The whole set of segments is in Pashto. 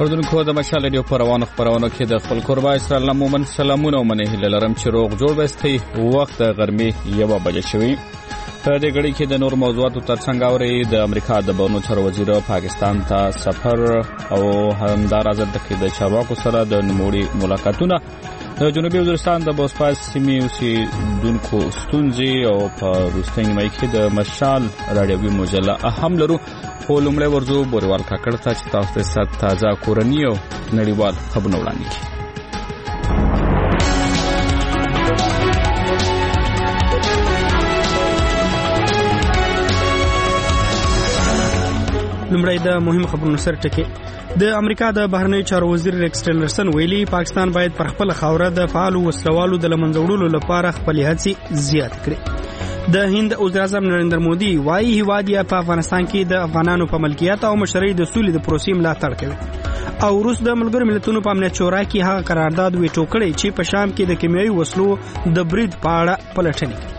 اوردونکو د مشال رادیو پروانو خبرونه کې د خپل قربا اسرائیل مومن سلامونه ومنه هله لرم چې روغ جوړ بستي وخت غرمه 1 بجې شوی. په دې غړي کې د نور موضوعاتو ترڅنګ اوري د امریکا د بهرنیو چارو وزیر پاکستان ته سفر او همدارازه د چارواکو سره د نموړي ملاقاتونه د جنوبي وزیرستان د بوسپاس سیمې اوسیدونکو ستونزې او په روستنګ مې کې د مشال رادیوي مجله اهم لرو. خو لومړی ورځو بوروال کاکړ ته چې تاسو ته تازه کورنی او نړیوال خبرونه وړاندې کړي. لومړی د مهم خبرونو سره ټکی. د امریکا د بهرنیو چارو وزیر ریکس ټیلرسن ویلي پاکستان باید پر خپل خاوره د فعال وسلوالو د لمنځوړلو لپاره خپل هڅې زیات کړي. د هند وزیر اعظم نریندر مودي وايي هیواد یې په افغانستان کې د افغانانو په ملکیت او مشرۍ د سولې د پروسې ملاتړ کوي. او روس د ملګرو ملتونو په امنیت شورا کې هغه قرارداد ویټو کړی چې په شام کې د کیمیاوي وسلو د برید په اړه پلټنې کوي.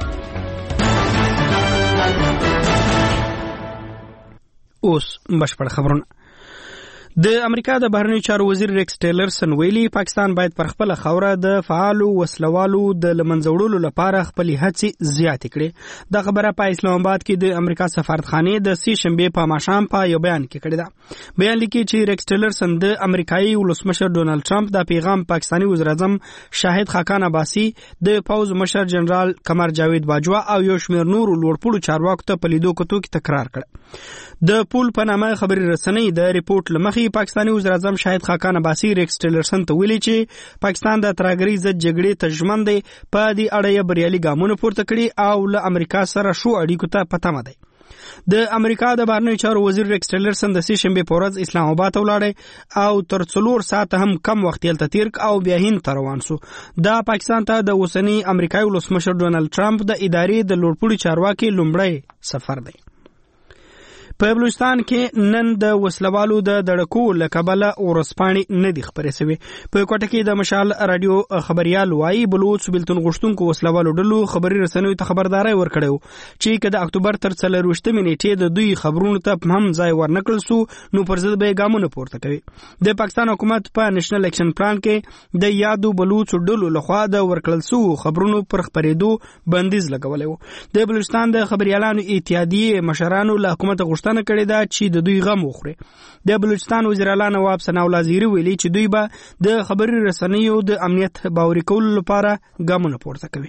اوس بشپړ خبرونه. د امریکا د بهرنیو چارو وزیر ریکس ټیلرسن ویلي پاکستان باید پر خپل خوره د فعالو وسلوالو د لمنځوړلو لپاره خپل هڅې زیات کړي. دا خبره په اسلام آباد کې د امریکا سفارتخانه د سې شنبه په ماښام په یو بیان کې کړې ده. بیان لیکي چې ریکس ټیلرسن د امریکایي ولسمشر ډونالد ټرمپ د پیغام پاکستاني وزیر اعظم شاهد خاقان عباسي د پوز مشر جنرال قمر جاوید باجوا او یو شمېر نور لوړپوړو چارواکو ته په لیدو کتو کې تکرار کړ. د پول په نامه خبري رسنۍ د ریپورت لمخې پاکستاني وزیر اعظم شاهد خاقان عباسي ریکس ټیلرسن ته ویلي چې پاکستان د ترهګرۍ ضد جګړې ترجمان دی په دې اړه یې بریالي ګامونه پورته کړي او له امریکا سره شو اړیکو ته پتمه دی. د امریکا د بهرنیو چارو وزیر ریکس ټیلرسن د سې شنبه په ورځ اسلام آباد ته ولاړ او تر 4 ساعت هم کم وخت یې تیر او بیا هند ته روان شو. دا پاکستان ته د اوسنی امریکایي ولسمشر ډونالد ټرمپ د ادارې د لوړپوړي چارواکي لومړی سفر دی. په بلوچستان کې نن د وسلوالو د دړکو لکبله ورسپانې نه دي خبرې شوې. په کوټه کې د مشال رادیو خبريال وایي بلوچ بیلتون غشتونکو وسلوالو ډلو خبري رسنیو ته خبرداري ورکړو چې کله اکتوبر تر 24 نیټې د دوی خبرونو ته هم ځای ورنکړل سو نو پر ضد به ګامونه پورته کوي. د پاکستان حکومت په نېشنل اکشن پلان کې د یادو بلوچ ډلو لخوا د ورکړل سو خبرونو پر خبرېدو بندیز لګولې و. د بلوچستان د خبريالانو اتحادیه مشرانو له حکومت تنه کړی دا چې د دوی غم وخوري. د بلوچستان وزیر اعلی نواب ثناء الله زیری ویلي چې دوی به د خبري رسنیو د امنیت باوري کولو لپاره ګامونه پورته کوي.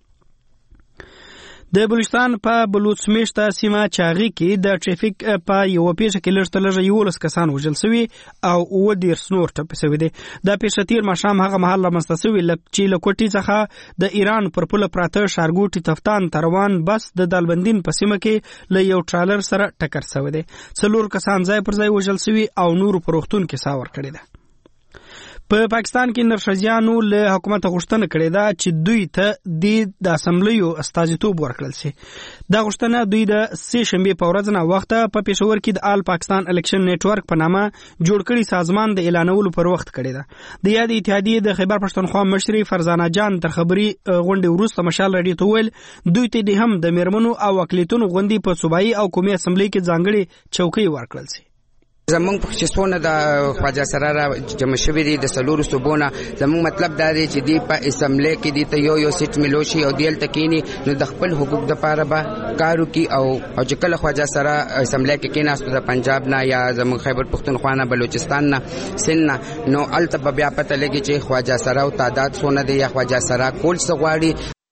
د بلوچستان په بلوچ میشته سیمه چاغي کې د ټریفیک په یو پیښه کې لږ تر لږه 11 کسان وژل شوي او 10 نور ټپي شوي دي. دا پیښه تیر ماښام هغه مهال رامنځته شوې چې له کوټې څخه د ایران پر پوله پراته شارګوټي تفتان تروان بس د دالبندین په سیمه کې له یو ټرالر سره ټکر شوی دی. 4 کسان ځای پر ځای وژل شوي او نور په روغتون کې ساور کړی دی. په پاکستان کې نرښځیانو له حکومت غوښتنه کړې ده چې دوی ته د اسمبلیو استازیتوب ورکړل شي. دا غوښتنه دوی د سې شنبه په ورځ نه وخت په پېښور کې د آل پاکستان الیکشن نیټورک په نامه جوړ کړي سازمان د اعلانولو پر وخت کړې ده. د یاد اتحادیه د خیبر پښتونخوا مشري فرزانه جان تر خبري غونډې وروسته مشال رادیو ته ویل دوی ته د هم د میرمنو او اقلیتونو غونډې په صوبایي او قومي اسمبلی کې ځانګړي چوکۍ ورکړل شي. زمونږ چې څونه د خواجه سره را جمع شوي دي د څلورو صوبونه زمونږ مطلب دا دی چې دی په اسمبلی کې دی ته یو سیټ ملو شي او دلته کېني نو د خپل حقوق دپاره به کار وکړي او چې کله خواجه سره اسمبلی کې کېناستو د پنجاب نه یا زمونږ خیبر پښتونخوا نه بلوچستان نه سند نه نو هلته به بیا پته لګي چې خواجه سره او تعداد څونه دی یا خواجه سره کول څه غواړي.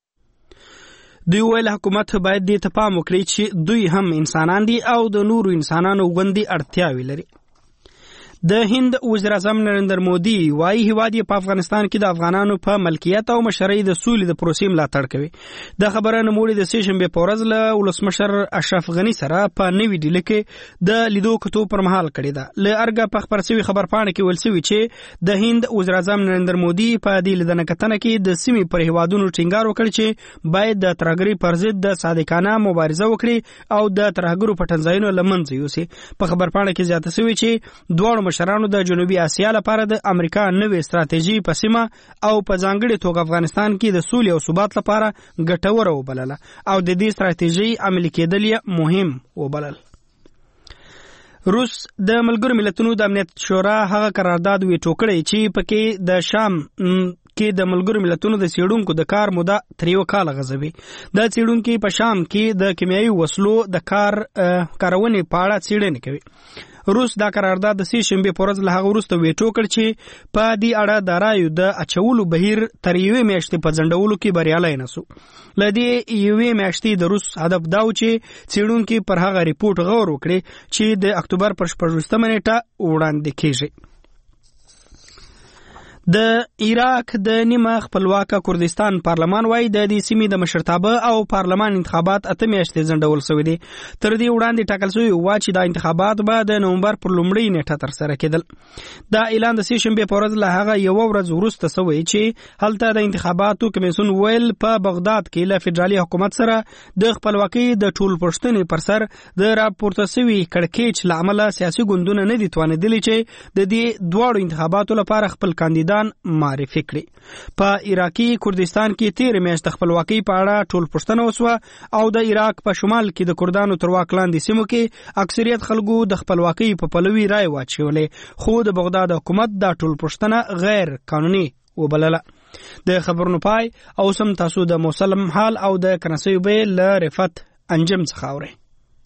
دوی ویل حکومت باید دې ته پام وکړي چې دوی هم انسانان دي او د نورو انسانانو غوندې اړتیاوې لري. د هند وزیر اعظم نریندر مودي وايي هیواد په افغانستان کې د افغانانو په ملکیت او مشرۍ د سولې د پروسې ملاتړ کوي. دا خبره نوموړي د سې شنبه په ورځ له ولسمشر اشرف غني سره په نوې ډیلي کې د لیدو کتو پر مهال کړې ده. له ارګه په خبر شوی خبرپاڼه کې ویل شوی چې د هند وزیر اعظم نریندر مودي په دې لیدنه کتنه کې د سیمې پر هیوادونو ټینګار وکړ چې باید د ترهګرۍ پر ضد د صادقانه مبارزه وکړي او د ترهګرو پټنځایونو له منځه یوسي. په خبرپاڼه کې زیاته شوی چې دواړو مشرانو د جنوبي اسیا لپاره د امریکا نوې ستراتیژي په سیمه او په ځانګړي توګه افغانستان کې د سولې او ثبات لپاره ګټوره وبلله او د دې ستراتیژي عملي کېدل یې مهم وبلل. روس د ملګرو ملتونو د امنیت شورا هغه قرارداد ویټو کړی چې پکې د شام کې د ملګرو ملتونو د څېړونکو د کار موده تر 1 کال غځوي. دا څېړونکي په شام کې د کیمیاوي وسلو د کارونې په اړه څېړنې کوي. روس دا قرارداد د 3 شنبه په ورځ له هغه وروسته ویټو کړ چې په دې اړه د رایو د اچولو بهیر تر 1 میاشتې په ځنډولو کې بریالی نه سو. له دې 1 میاشتې د روس هدف دا و چې څېړونکي پر هغه ریپورت غور وکړي چې د اکتوبر پر 14 نیټه وړاندې کیږي. د عراق د نیمه خپلواکه کردستان پارلمان وايي د دې سیمې د مشرتابه او پارلمان انتخابات 8 میاشتې ځنډول شوي دي. تر دې وړاندې ټاکل شوی و چې دا انتخابات به د نومبر پر لومړۍ نیټه ترسره کېدل. دا اعلان د 3 شنبه په ورځ له هغه یو ورځ وروسته شوی چې هلته د انتخاباتو کمیسیون ویل په بغداد کې له فدرالي حکومت سره د خپلواکۍ د ټول پښتنې پر سر د راپورته شوی کړکېچ له امله سیاسي ګوندونه نه دي توانېدلي چې د دې دواړو انتخاباتو لپاره خپل کاندیدان معرفي کړي. په عراقي کردستان کې 13 میاشت خپلواکۍ په اړه ټول پښتنه وسوه او د عراق په شمال کې د کردانو تر واک لاندې سیمو کې اکثریت خلکو د خپلواکۍ په پلوي رای واچولې، خو د بغداد حکومت دا ټول پښتنه غیر قانوني وبلله. د خبرونو پای او سم تاسو د موسم حال او د کنسوي به ل رفت انجم څخه اورئ.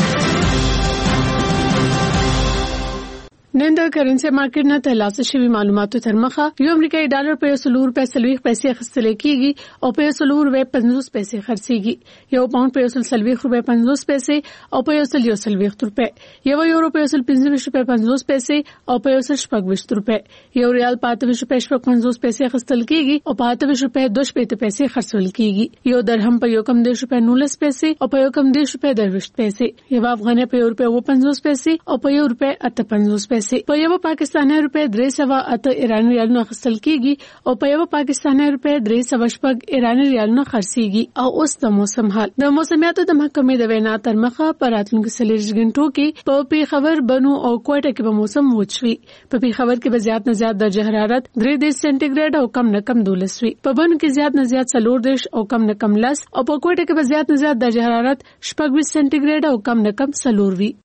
نن د کرنسي مارکیټ نه ترلاسه شوی معلوماتو تر مخه یو امریکایي ډالر په 100 پیسې اخیستل کیږي او په 100 50 پیسې خرڅيږي. یو پاوند په 100 50 پیسې او په 100 روپے، یو یورو په 125 50 پیسې او په 125 روپے، یو ریال په 25 پیسې اخیستل کیږي او په 25 پیسې خرڅول کیږي. یو درهم په 1.19 پیسې او په 1.20 پیسې، یو افغانۍ په 1.50 پیسې او په 1.58 پیسې. په یو پاکستاني روپے 308 ایرانی ریالونه خرڅل کیږي او په یو پاکستاني روپے 308 ایرانی ریالونه خرڅيږي. او اوس د موسم حال. د موسمیاتو د محکمې د وینا تر مخه په راتلونکو 40 غنټو کې په پیښور، بنو او کوټه کې به موسم وچوي. په پیښور کې به زیات نه زیات درجه حرارت 3 سانتیګریډ او کم نه کم 12 وي. په بنو کې زیات نه زیات 4 او کم نه کم 10 او په کوټه کې به زیات نه زیات درجه حرارت 20 سانتیګریډ او کم نه کم 4 وي.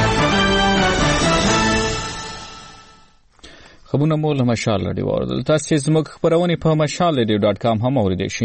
خبرونه مو له مشال رادیو اوریدل. تاسو زموږ خبرونه په mashalradio.com هم اوریدئ شئ.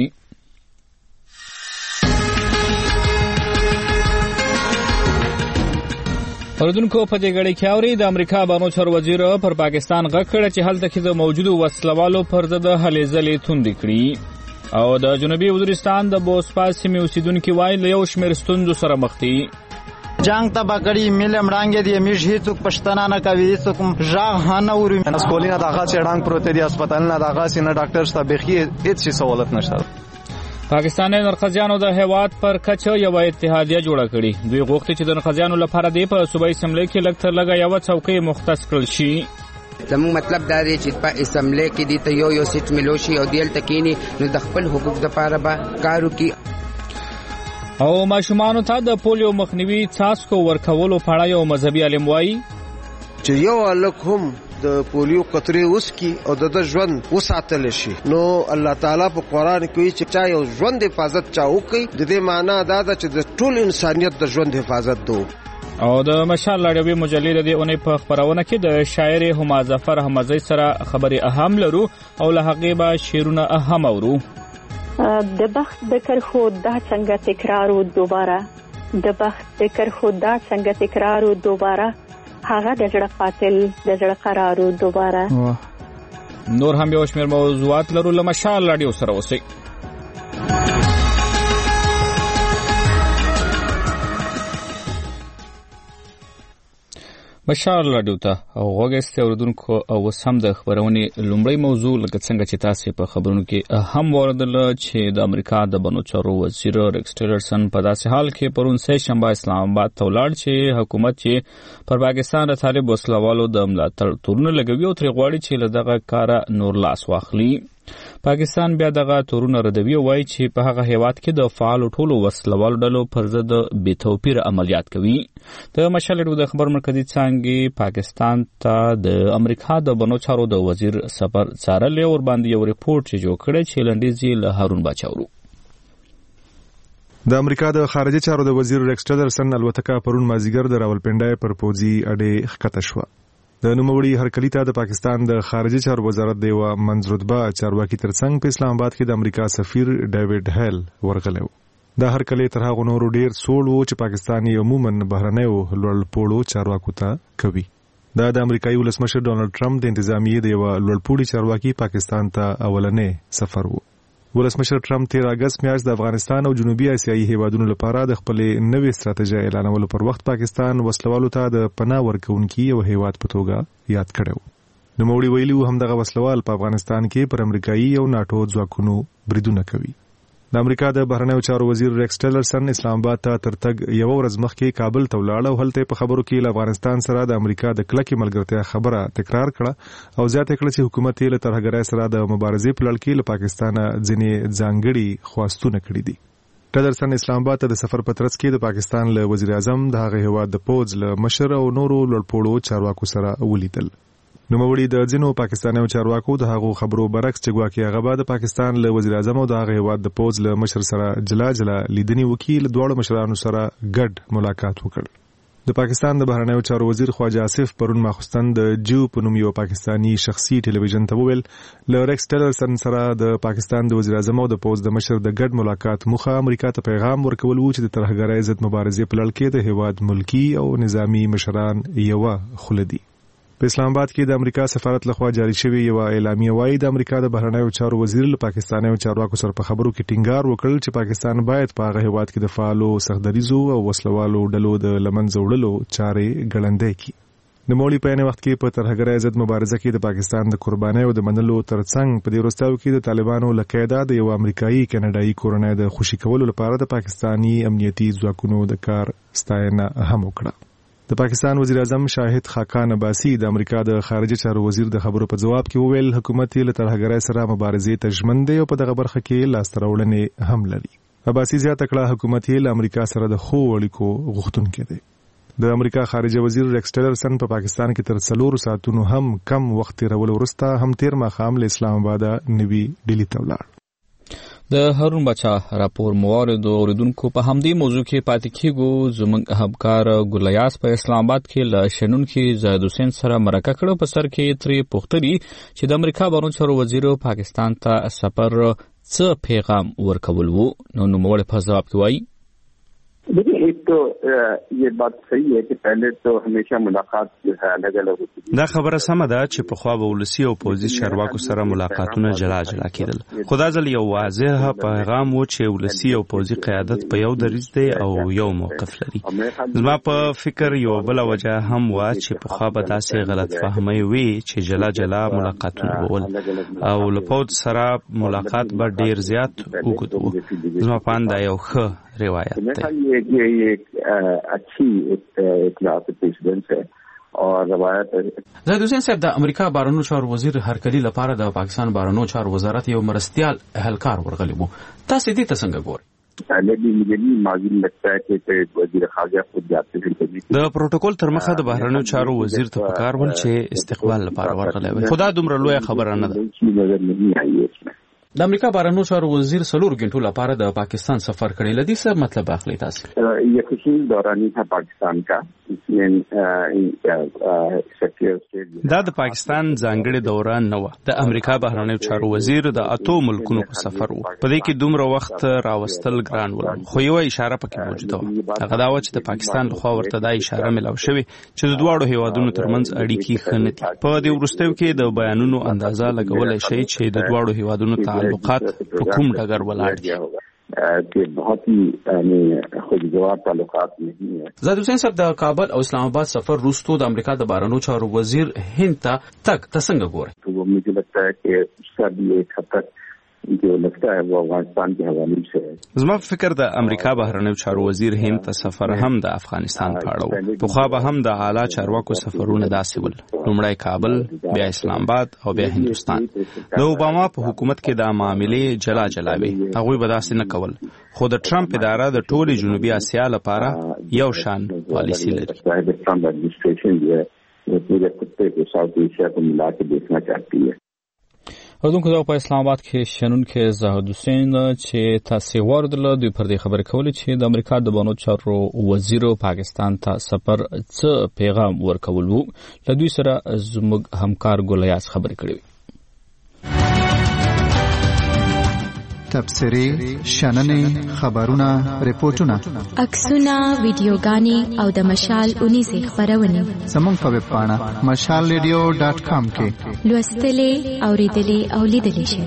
اوریدونکو په دې غړي کې اوري د امریکا بانو چارو وزیر پر پاکستان غږ کړ چې هلته کې د موجودو وسلوالو پر ضد هلې ځلې توندې کړي او د جنوبي وزیرستان د بوسپاس سیمې اوسیدونکو وایي له یو شمېر ستونزو سره مخ دي. جنگ تبا کړي ملم رانګې دی میش هیڅوک پښتنه نه کوي، هیڅوک ژغ نه اوري. اسکولینا دغه چړنګ پروت دی، هسپتال نه دغه سینه ډاکټر شته، بخي هیڅ سہولت نشته. پاکستاني نرخزیانو د هیواد پر کچه یو اتحادیه جوړه کړي. دوی غوښتي چې د نرخزیانو لپاره د په صوبایي اسمبلی کې لږ تر لږه یو څوکۍ مختص کړل شي. زموږ مطلب دا دی چې په اسمبلی کې د یو سیټ ملوشي او دیل تکینی نو د خپل حقوق لپاره به کارو کې او ماشومانو ته د پولیو مخنیوي څاڅکو ورکولو په اړه یو مذهبي عالم وایي چې یو الک هم د پولیو قطرې وسکي او د ژوند وساتل شي. نو الله تعالی په قران کې چې چا یو ژوند حفاظت چا وکي، د دې معنی دا ده چې د ټول انسانيت د ژوند حفاظت دو. او د مشال راډیوي مجلې د اونۍ په خبرونه کې د شاعر هما ظفر حمزه سره خبري اهم لرو او له هغه به شعرونه اهم اورو. د بخت د کرخو دا څنګه تکرار او دوباره، د بخت د کرخو دا څنګه تکرار او دوباره، هغه د زړه قاتل د زړه قرار او دوباره. نور هم یو شمېر موضوعات لرو له مشال راډیو سره اوسئ. مشال راډیو ته او غوږی اوریدونکو او وسم د خبرونې لومړی موضوع لکه څنګه چې تاسو په خبرونو کې هم واردل چې د امریکا د بنو چارو وزیر ریکس ټیلرسن په داسې حال کې پرون سه شنبه اسلام آباد ته ولاړ چې حکومت چې پر پاکستان د طالب وسلوالو د ملاتړ تورونه لګوي او تر غواړي چې له دغه کار نور لاس واخلي. پاکستان بیا دغه تورونه ردوي او وایي چې په هغه هیواد کې د فعالو ټولو وسلوالو ډلو پر ضد بې توپیر عملیات کوي. د مشال د خبر مرکزي څانګې پاکستان ته د امریکا د بنو چارو د وزیر سفر څارل او باندې یو ریپورت چې جوړ کړی چې لنډیزي له هارون باچاورو. د امریکا د خارجه چارو د وزیر ریکس ټیلرسن الوتکه پرون مازیګر د راولپنډای پر پوځي اډې ښکته شوه. د نوموړي هرکلي ته د پاکستان د خارجه چارو وزارت د یوه منځرتبه چارواکي ترڅنګ په اسلام آباد کې د امریکا سفیر ډیوډ هیل ورغلی و. دا هرکلی تر هغو نورو ډیر سوړ و چې پاکستان یې عموما بهرنیو لوړپوړو چارواکو ته کوي. دا د امریکایي ولسمشر ډونالډ ټرمپ د انتظامیې د یوه لوړپوړي چارواکي پاکستان ته اولنی سفر و. ولسمشر ټرمپ 13 اگست میاشت د افغانستان او جنوبي اسیایي هیوادونو لپاره د خپلې نوې ستراتیژۍ اعلانولو پر وخت پاکستان وسلوالو ته د پناه ورکوونکي یو هیواد په توګه یاد کړی و. نوموړي ویلي و همدغه وسلوال په افغانستان کې پر امریکایي او ناټو ځواکونو بریدونه کوي. د امریکا د بهرنیو چارو وزیر ریکس ټیلرسن اسلام آباد ته تر تګ یو ورځ مخکې کابل ته ولاړ او هلته په خبرو کې له افغانستان سره د امریکا د کلکې ملګرتیا خبره تکرار کړه او زیاته کړه چې حکومت یې له ترهګرۍ سره د مبارزې په لړ کې له پاکستانه ځینې ځانګړي خواستونه کړي دي. ټیلرسن اسلام آباد ته د سفر په ترڅ کې د پاکستان له وزیر اعظم د هغه هیواد د پوځ له مشر او نورو لوړپوړو چارواکو سره ولیدل. نوموړي د ځینو پاکستانیو چارواکو د هغو خبرو برعکس چې ګواکې هغه به د پاکستان له وزیر اعظم او د هغه هیواد د پوځ له مشر سره جلا جلا لیدنې وکړي، له دواړو مشرانو سره ګډ ملاقات وکړ. د پاکستان د بهرنیو چارو وزیر خواجه آصف پرون ماخوستن د جو په نوم یو پاکستاني شخصي ټلویزیون ته وویل له ریکس ټیلرسن سره د پاکستان د وزیر اعظم او د پوځ د مشر د ګډ ملاقات موخه امریکا ته پیغام ورکول و چې د ترهګرۍ ضد مبارزې په لړ کې د هیواد ملکی او نظامی مشران یوه خوله دي. په اسلام آباد کې د امریکا سفارت لخوا جاری شوی یو اعلامیه وايي د امریکا د بهرنیو چارو وزیر له پاکستانیو چارواکو سره په خبرو کې ټینګار وکړ چې پاکستان باید په هغه هیواد کې د فعالو سختدریزو او وسلوالو ډلو د لمنځه وړلو چارې ګړندۍ کړي. نوموړي په عین وخت کې په ترهګرۍ ضد مبارزه کې د پاکستان د قربانیو د منلو ترڅنګ په دې وروستیو کې د طالبانو له قیده د یو امریکایي کینیډایي کورنۍ د خوشي کولو لپاره د پاکستاني امنیتي ځواکونو د کار ستاینه هم وکړه. د پاکستان وزیر اعظم شاهد خاقان عباسي د امریکا د خارجه چارو وزیر د خبرو په جواب کې وویل حکومت یې له ترهګرۍ سره مبارزې ته ژمن دی او په دغه برخه کې لاسته راوړنې هم لري. عباسي زیاته کړه حکومت یې له امریکا سره د ښو اړیکو غوښتونکی دی. د امریکا خارجه وزیر ریکس ټیلرسن په پاکستان کې تر 4 ساعتونو هم کم وخت تیرولو وروسته هم تیر ماښام له اسلام آباد نوي ډیلی ته ولاړ. د هارون بچا راپور موارد اوریدونکو په همدې موضوع کې پاتې کیږو. زموږ همکار ګلیاس په اسلام آباد کې له شنونکي زاهد حسین سره مرکه کړه. په سر کې ترې پوښتنې چې د امریکا بهرنیو چارو وزیر پاکستان ته سفر څه پیغام ورکول وو. نو نوموړی په ځواب کې وایي देखिए एक तो ये बात सही है कि पहले तो हमेशा मुलाकात जो है अलग अलग होती है. دا خبره سمه ده چې په خوا به ولسی او پوځي چارواکو سره ملاقاتونه جلا جلا کېدل. خدا ځل یو واضح پیغام و چې ولسی او پوځي قیادت په یو دریځ دی او یو موقف لري. زما په فکر یو بل وجه هم و چې په خوا به داسې غلط فهمي وي چې جلا جلا ملاقاتونه بول او له پوځ سره ملاقات به ډیر زیات وګدو. زما په اند یو ښه روایت ده. ये एक अच्छी इत्तलाह प्रेसिडेंट है और रवायत है. زاهد حسین صاحب د امریکا بهرنیو چارو وزیر هرکلی لپاره د پاکستان بهرنیو چارو وزارت یو مرستیال اهلکار ورغلی وو. تاسو دې ته څنګه ګورئ؟ पहले भी मुझे भी मालूम लगता है कि वजीर खारजा खुद जाते हैं. د پروتوکول تر مخه د بهرنیو چارو وزیر ته پکار ول چې استقبال لپاره ورغلی وي. خدا دومره لوی خبره نه ده. د امریکا بهرنیو چارو وزیر 4 غنټو لپاره د پاکستان سفر کړی. لدی څه مطلب اخلي تاسو؟ یہ خصوصی دورانی تھا پاکستان کا. دا د پاکستان ځانګړي دوران نه و. د امریکا بهرنیو چارو وزیر د 8 ملکونو په سفر و. په دې کې دومره وخت راوستل ګران و. خو یو اشاره پکې موجوده و. هغه دا و چې د پاکستان لخوا ورته دا اشاره ملاو شوې چې د دوه هیوادونو ترمنځ اړیکې ښه نه دي. په دې وروستیو کې د بیانونو اندازه لګولای شي چې د دوه هیوادونو تعلقات په کوم ډګر ولاړ دي. کہ بہت ہی خوشگوار تعلقات نہیں ہے. زاهد حسین صاحب د کابل او اسلام آباد سفر وروسته د امریکا د بهرنیو چارو وزیر هند ته تک څنګه ګوري؟ تو مجھے لگتا ہے کہ اس کا بھی ایک حد تک جو لگتا ہے وہ افغانستان کے حوالے سے ہے. زما فکر د امریکا بهرنیو چارو وزیر هند ته سفر هم د افغانستان په اړه و. په خوا به هم د اعلی چارواکو سفرونه داسې ول. لومړی کابل، بیا اسلام آباد او بیا هندوستان. د اوباما په حکومت کې دا معاملې جلا جلا وي. هغوی به داسې نه کول. خو د ټرمپ اداره د ټولې جنوبي اسیا لپاره یو شان پالیسی لري. ټرمپ اډمنسټریشن جو ہے وہ پورے خطے کو ساؤتھ ایشیا کو ملا کے دیکھنا چاہتی ہے. اردوونکو دا په اسلام آباد کې شنونکو زاهد حسین چې تاسو ورته دوی پر دې خبره کوله چې د امریکا د بانو چارو وزیر پاکستان ته سفر څه پیغام ورکول وو لدوی سره زموږ همکار ګولیاس خبرې کړې تبصرې شننې خبرونه ریپورتونه عکسونه ویډیوګانې او د مشال 19 خبرونه زموږ په ویب پاڼه mashalradio.com کې لوستلې اوریدلې او لیدلې شئ.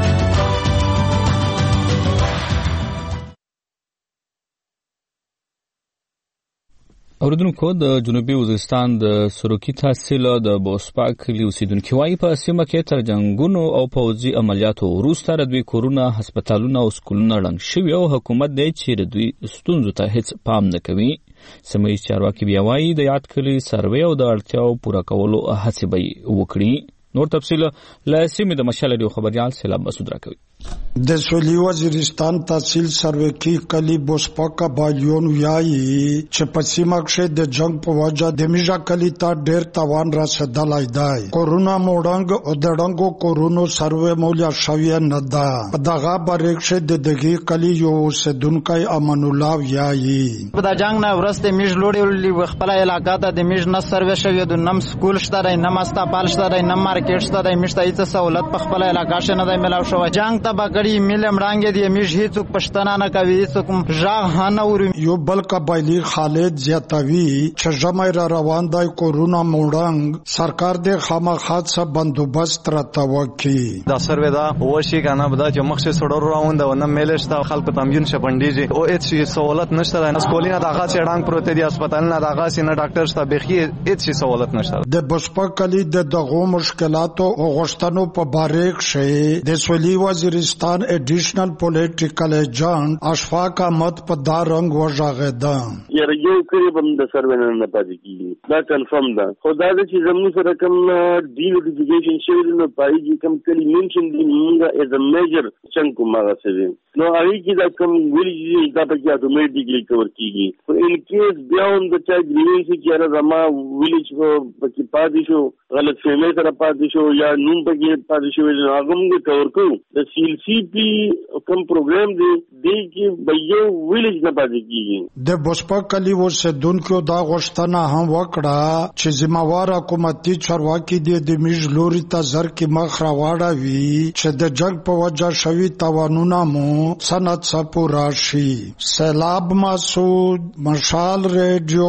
اوریدونکو د جنوبي وزیرستان د سروکي تحصیل د بوسپا کلي اوسیدونکو وايي په سیمه کې تر جنگونو او پوځي عملیاتو وروسته د دوی کورونه هسپتالونه او سکولونه ړنګ شوي او حکومت دی چې د دوی ستونزو ته هیڅ پام نه کوي. سیمه ییز چارواکي بیا وايي د یاد کلي سروې او د اړتیاو پوره کولو هڅې به وکړي. نور تفصیل له سیمې د مشال ریډیو خبريال سیلاب مسعود راکوي. د سویلي وزیرستان تحصیل سروکی کلی بوسپا کا بالیون ویایي چې په سیمه کې د جنگ په وجه د میژا کلی ته ډېر تاوان رسیدلی دی. کورونا موډنګ او د ډنګو کورونو سروې مولیا شوی نه ده. په دغه بریک شه د دغه کلی یو سدونکای امن الله ویایي په د جنگ نه ورسته میژ لوړې خپل علاقې ته د میژ نه سروې شوی د نم سکول شته نه مستا پالشته نه مارکیټ شته د میشته هیڅ سہولت په خپل علاقې شه نه دی ملاو شو. جنگ ته بګړي ملم رانګې دی میژ هیڅ پښتنه نه کوي هیڅ ژغ نه ور یو بل قبایلی خالد زیاتوي چې جمع را روان دی کورونا موډنګ سرکار د خامخات څخه بندوبست را توکي دا سروې دا وشي کنه بدا چې مخشه سړور راوند او نه ملشت خلکو تمجن شپنديږي او هیڅ سہولت نشته نه سکولینه دغه چړنګ پروت دی هسپتال نه دغه سینه ډاکټر شته بخي هیڅ سہولت نشته. د بوسپا کلی د دغه مشکلاتو او غشتنو په باریک شي د سویلي وزیرستان ایڈیشنل پولیټیکل ایجنټ اشفاق احمد په دا رنګ وژغېده. یو کړي بم د سروې نه پاتې کیږي دا کنفرم ده. خدای دې چې زموږ سره کوم ډی نوټیفیکیشن شوی نو پایږي کوم کلی منشن دی موږ از ا میجر چنک کومه سوي نو هغه کې دا کوم ویلي دا په کې اتوماتیکلی کور کیږي. ان کیس بیا هم د چا ګریوینس کې راځه ما ویلیج په کې پاتې شو غلط فهمي سره پاتې شو یا نوم په کې پاتې شو هغه موږ کور کوو. د سیل سی پی کوم پروګرام دی کې به یو ویلیج نه پاتې کیږي. د بوسپا کلی اوسیدونکو دا غوښتنه هم وکړه چې ذمہوار حکومتي چارواکي د میژ لوري ته زر کې مخ راوړوي چې د جنگ په وجه شوی تاوانونه مو سند سپورا شي. سیلاب مسعود مشال ریډیو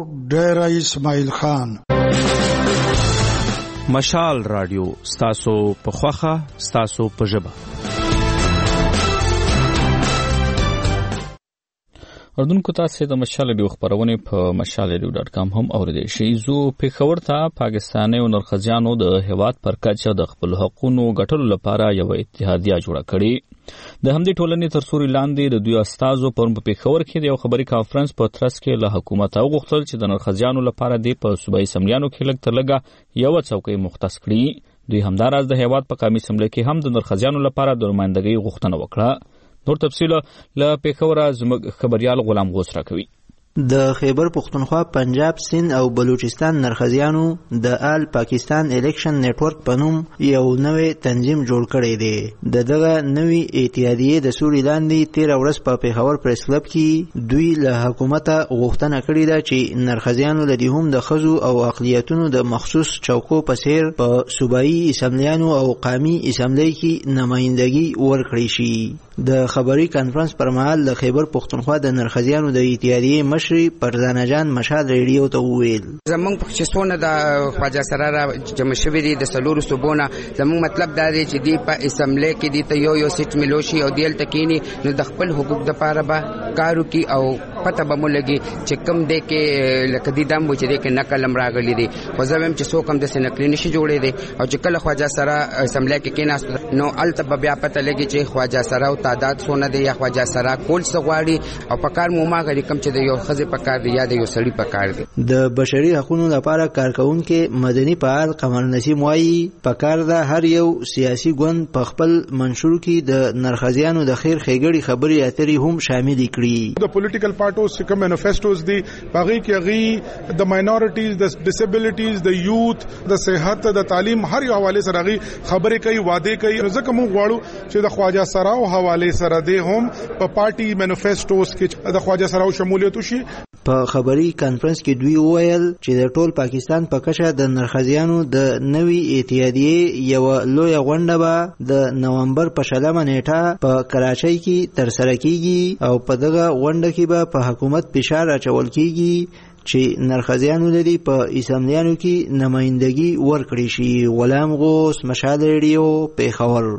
ډیر اسماعیل خان. مشال رادیو ستاسو په خوخه ستاسو په ژبه. اردوونکو تاسو د مشال ریډیو خبرونه په mashalradio.com هم اوریدئ شئ. زو پیښور ته پاکستاني او نرخزیانو د هیواد پر کچه د خپل حقوقو ګټلو لپاره یو اتحادیه جوړه کړې. د همدې ټولنې تر سوري لاندې د دوی استازو پرون په پیښور کې د یو خبري کانفرنس په ترڅ کې له حکومت غوښتل چې د نرخزیانو لپاره د په صوبایي سملیانو کې لږ تر لږه یو څوکۍ مختص کړي. دوی همداراز د هیواد په قومي سملې کې هم د نرخزیانو لپاره د نمائندګۍ غوښتنه وکړه. نور تفصیل له پیښور زموږ خبريال غلام غوث راکوي. د خیبر پختونخوا پنجاب سند او بلوچستان نرخزیانو د آل پاکستان الیکشن نیټورک په نوم یو نوې تنظیم جوړ کړی دی. دغه نوې اتحادیه د سوري لاندې 13 ورځ په پیښور پریس کلب کې دوی له حکومت غوښتنه کړې ده چې نرخزیانو لدی هم د خزو او اقلیتونو د مخصوص چوکو په څیر په صوبایي اسمبلیانو او قومي اسمبلی کې نمائندګي ورکړي شي. د خبري کانفرنس پر مهال د خیبر پختونخوا د نرخزیانو د اتحادیې مشر پرزانه جان مشال ریډیو ته وویل زمونږ چې څونه د خواجه سره را جمع شوي دي د سلورو صوبونه زمونږ مطلب دا دی چې دی په اسمبلی کې دی ته یو سیټ ملوشي او دیل تکینی نو د خپل حقوق د پاره به کارو کی او پته به مولګي چې کم دی کې لکه دی دم و چې دی کې نقل راغلی دی خو زم چې څوک هم د سنکلی نشي جوړې دی او چې کله خواجه سره اسمبلی کې کېناست نو الته بیا پته لګي چې خواجه سره تعداد څونه دی یا خواجه سره کول څه غواړي او په کار موما غړي کم چې د یو خزه په کار دی یا د یو سړی په کار دی. د بشري حقوقو لپاره کارکونکو مدني فعال قمر نسیم وایي په کار دا هر یو سیاسي ګوند په خپل منشور کې د نرخزیانو د خیر ښېګړې خبرې اترې هم شامل کړي. The political party پارټوس کوم مینیفیسټوز دي باغی کې غي د ماینورټیز د ډیسیبلیټیز د یوث د صحت د تعلیم هر یو حواله سره غي خبرې کوي وعده کوي ځکه موږ غواړو چې د خواجه سراو حواله سره د هم په پارټي مینیفیسټوز کې د خواجه سراو شمولیت وشي. په خبري کانفرنس کې دوی وویل چې د ټول پاکستان په کچه د نرخزیانو د نوي اتحادیې یو لوی غونډه به د نومبر په 20 نیټه په کراچۍ کې ترسره کیږي او په دغه غونډه کې به په حکومت فشار اچول کیږي چې نرخزیانو لري په اسمبلیانو کې نمائندګي ورکړي شي. غلام غوث، مشال ریډیو، پیښور.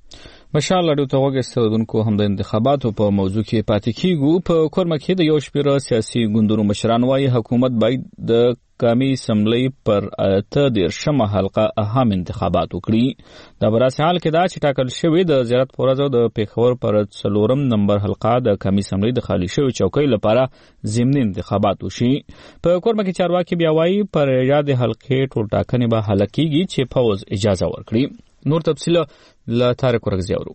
مشال لړو ته وګورئ هم د انتخاباتو په موضوع کې پاتې کیږو. په کورمه کې د یو شمېر سیاسي ګوندونو مشران وايي حکومت باید د قومي اسمبلی پر 13مه حلقه اهم انتخابات وکړي. د براسي حال کې دا چې ټاکل شوی د زیارت پورزو د پیښور پر 4 نمبر حلقه د قومي اسمبلی د خالی شوی چوکۍ لپاره ضمني انتخابات وشي. په کورمه کې چارواکي بیا وايي پر یاد حلقې ټول ټاکنې به حل کیږي چې فوز اجازه ورکړي. نور تفصیل له طارق ورغزی اورو.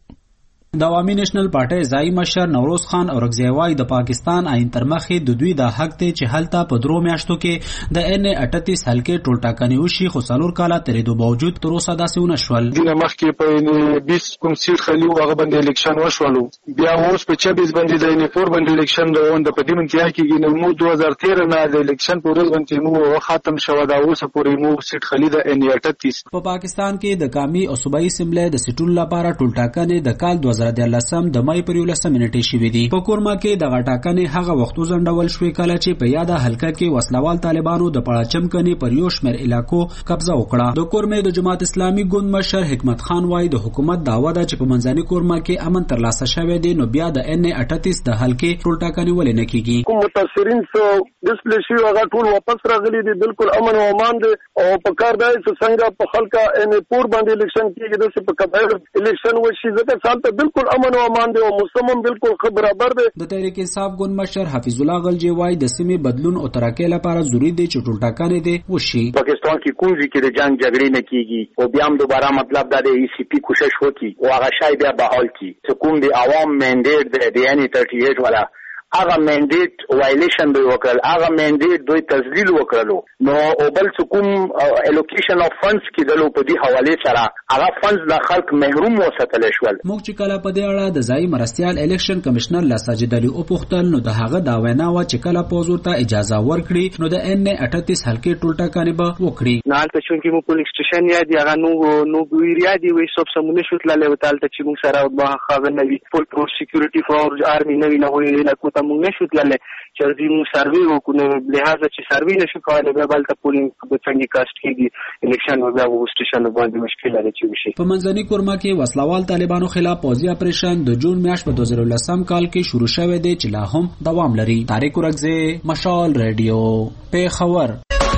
د عوامي نېشنل پارټۍ ځای مشر نوروز خان اورګزی وايي د پاکستان آئین تر مخې د دوی د حق ته چې هلته په 3 میاشتو کې د ان 38 حلقې ټول ټاکنې وشي خو 4 کاله ترې باوجود تر اوسه داسې ونه شول. د مخکې په 20 کوم سیټ خلی هغه باندې الیکشن وشولو بیا اوس په 26 باندې د ان 4 باندې الیکشن روان د پدیم انتها کېږي نو 2013 نه د الیکشن پر ورځ باندې مو ختم شو دا اوس پورې مو سیټ خلی د ان 38. په پاکستان کې د قومي او صوبایي اسمبلی د سیټونو لپاره ټول ټاکنې د کال 2013 د مای پر 11 نیټې شوې دي. په کورما کې د غټاکنې هغه وختو ځنډول شوې کله چې په یاده حلقه کې وسلوال طالبانو د پړاچم کني پر یو شمېر علاقو قبضه وکړه. د کورمې د جماعت اسلامي ګوند مشر حکمت خان وايي د حکومت دعوه ده چې په منځني کورما کې امن ترلاسه شوی دی نو بیا د ان 38 د حلقې ټول ټاکنې ولې نه کیږي. کوم متاثرین څو ډسپلی شي هغه ټول واپس راغلي دي بالکل امن او امان دي او په کار دی چې څنګه په خلکا ان پور باندې الیکشن کیږي د په کبایر الیکشن وشي ځکه سالته بالکل امن او امان دي او مسلمان بالکل برابر دی. د تحریک انصاف ګوند مشر حفیظ الله غلجی وايي د سیمې بدلون او ترقۍ لپاره ضروری دی چې ټول ټاکنې دي وشي. پاکستان کې کوم ځکه د جنگ جګړې نه کیږي او بیا هم دوباره مطلب د ای سی پی کوشش وکړي او هغه شای بیا بحال کړي چې کوم دی عوام منډیټ د ان 38 والا هغه منډیټ وایلیشن دوی وکړل هغه منډیټ دوی تذلیل وکړلو نو او بل کوم الوکیشن اف فندز کې دلو په دې حواله سره هغه فندز د خلک محروم وساتل شول. موږ چې کله په دې اړه د ځای مرستيال الیکشن کمشنر لاساجد علي او پختل نو د هغه دا وینا و چې کله پوزور ته اجازه ورکړي نو د ان 38 حلقې ټول ټاکنې به وکړي. نه البته چې مو پولیس سټیشن یادي هغه نو ویریا دی وې سب سمونه شو تلله وتالته چې موږ سره به خاغه نوي فول پروس سکیورټي فور آرمي نوي نه وي نه کوته موږ نشو تلله چې دې موږ سروي وکړو لہذا چې سروي نشو کولای به بل ته پولینګ په څنګه کاست کېږي الیکشن وبیا وو سټیشن باندې مشکل لري چې وشي. په منځني کورما کې وسلوال طالبانو خلاف پوځي اپریشن د جون میاشت په 2013 کال کې شروع شوه دی چې لا هم دوام لري. طارق ورغزی، مشال ریډیو، پیښور.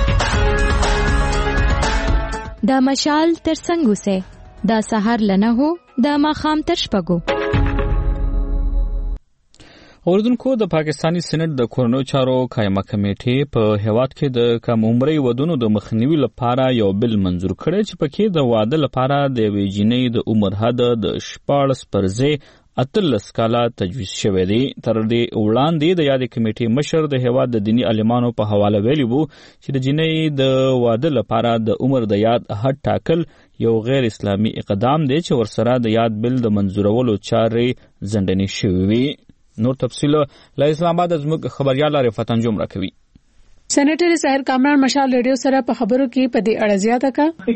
دا مشال تر څنګه سه دا سحر لنه هو دا ماخام تر شپګو. اوردونکو د پاکستانی سېنات د کورونو چارو قائمه کمیټې په هیواد کې د کم عمري ودونو د مخنیوي لپاره یو بل منظور کړی چې پکې د واده لپاره د ویجینې د عمر حد د 14 پرځې 18 کاله تجویز شوی دی. تر دې وړاندې د یاد کمیټې مشر د هیواد د دینی عالمانو په حواله ویلي وو چې د جنۍ د واده لپاره د عمر د یاد حد ټاکل یو غیر اسلامي اقدام دی چې ورسره د یاد بل د منظورولو چارې ځنډنې شوې وي. نور تفصیل له اسلام آباد زموږ خبريال عارف انجم راکوي. سېنیټر سحر کامران مشال ریډیو سره په خبرو کې په دې اړه زیاته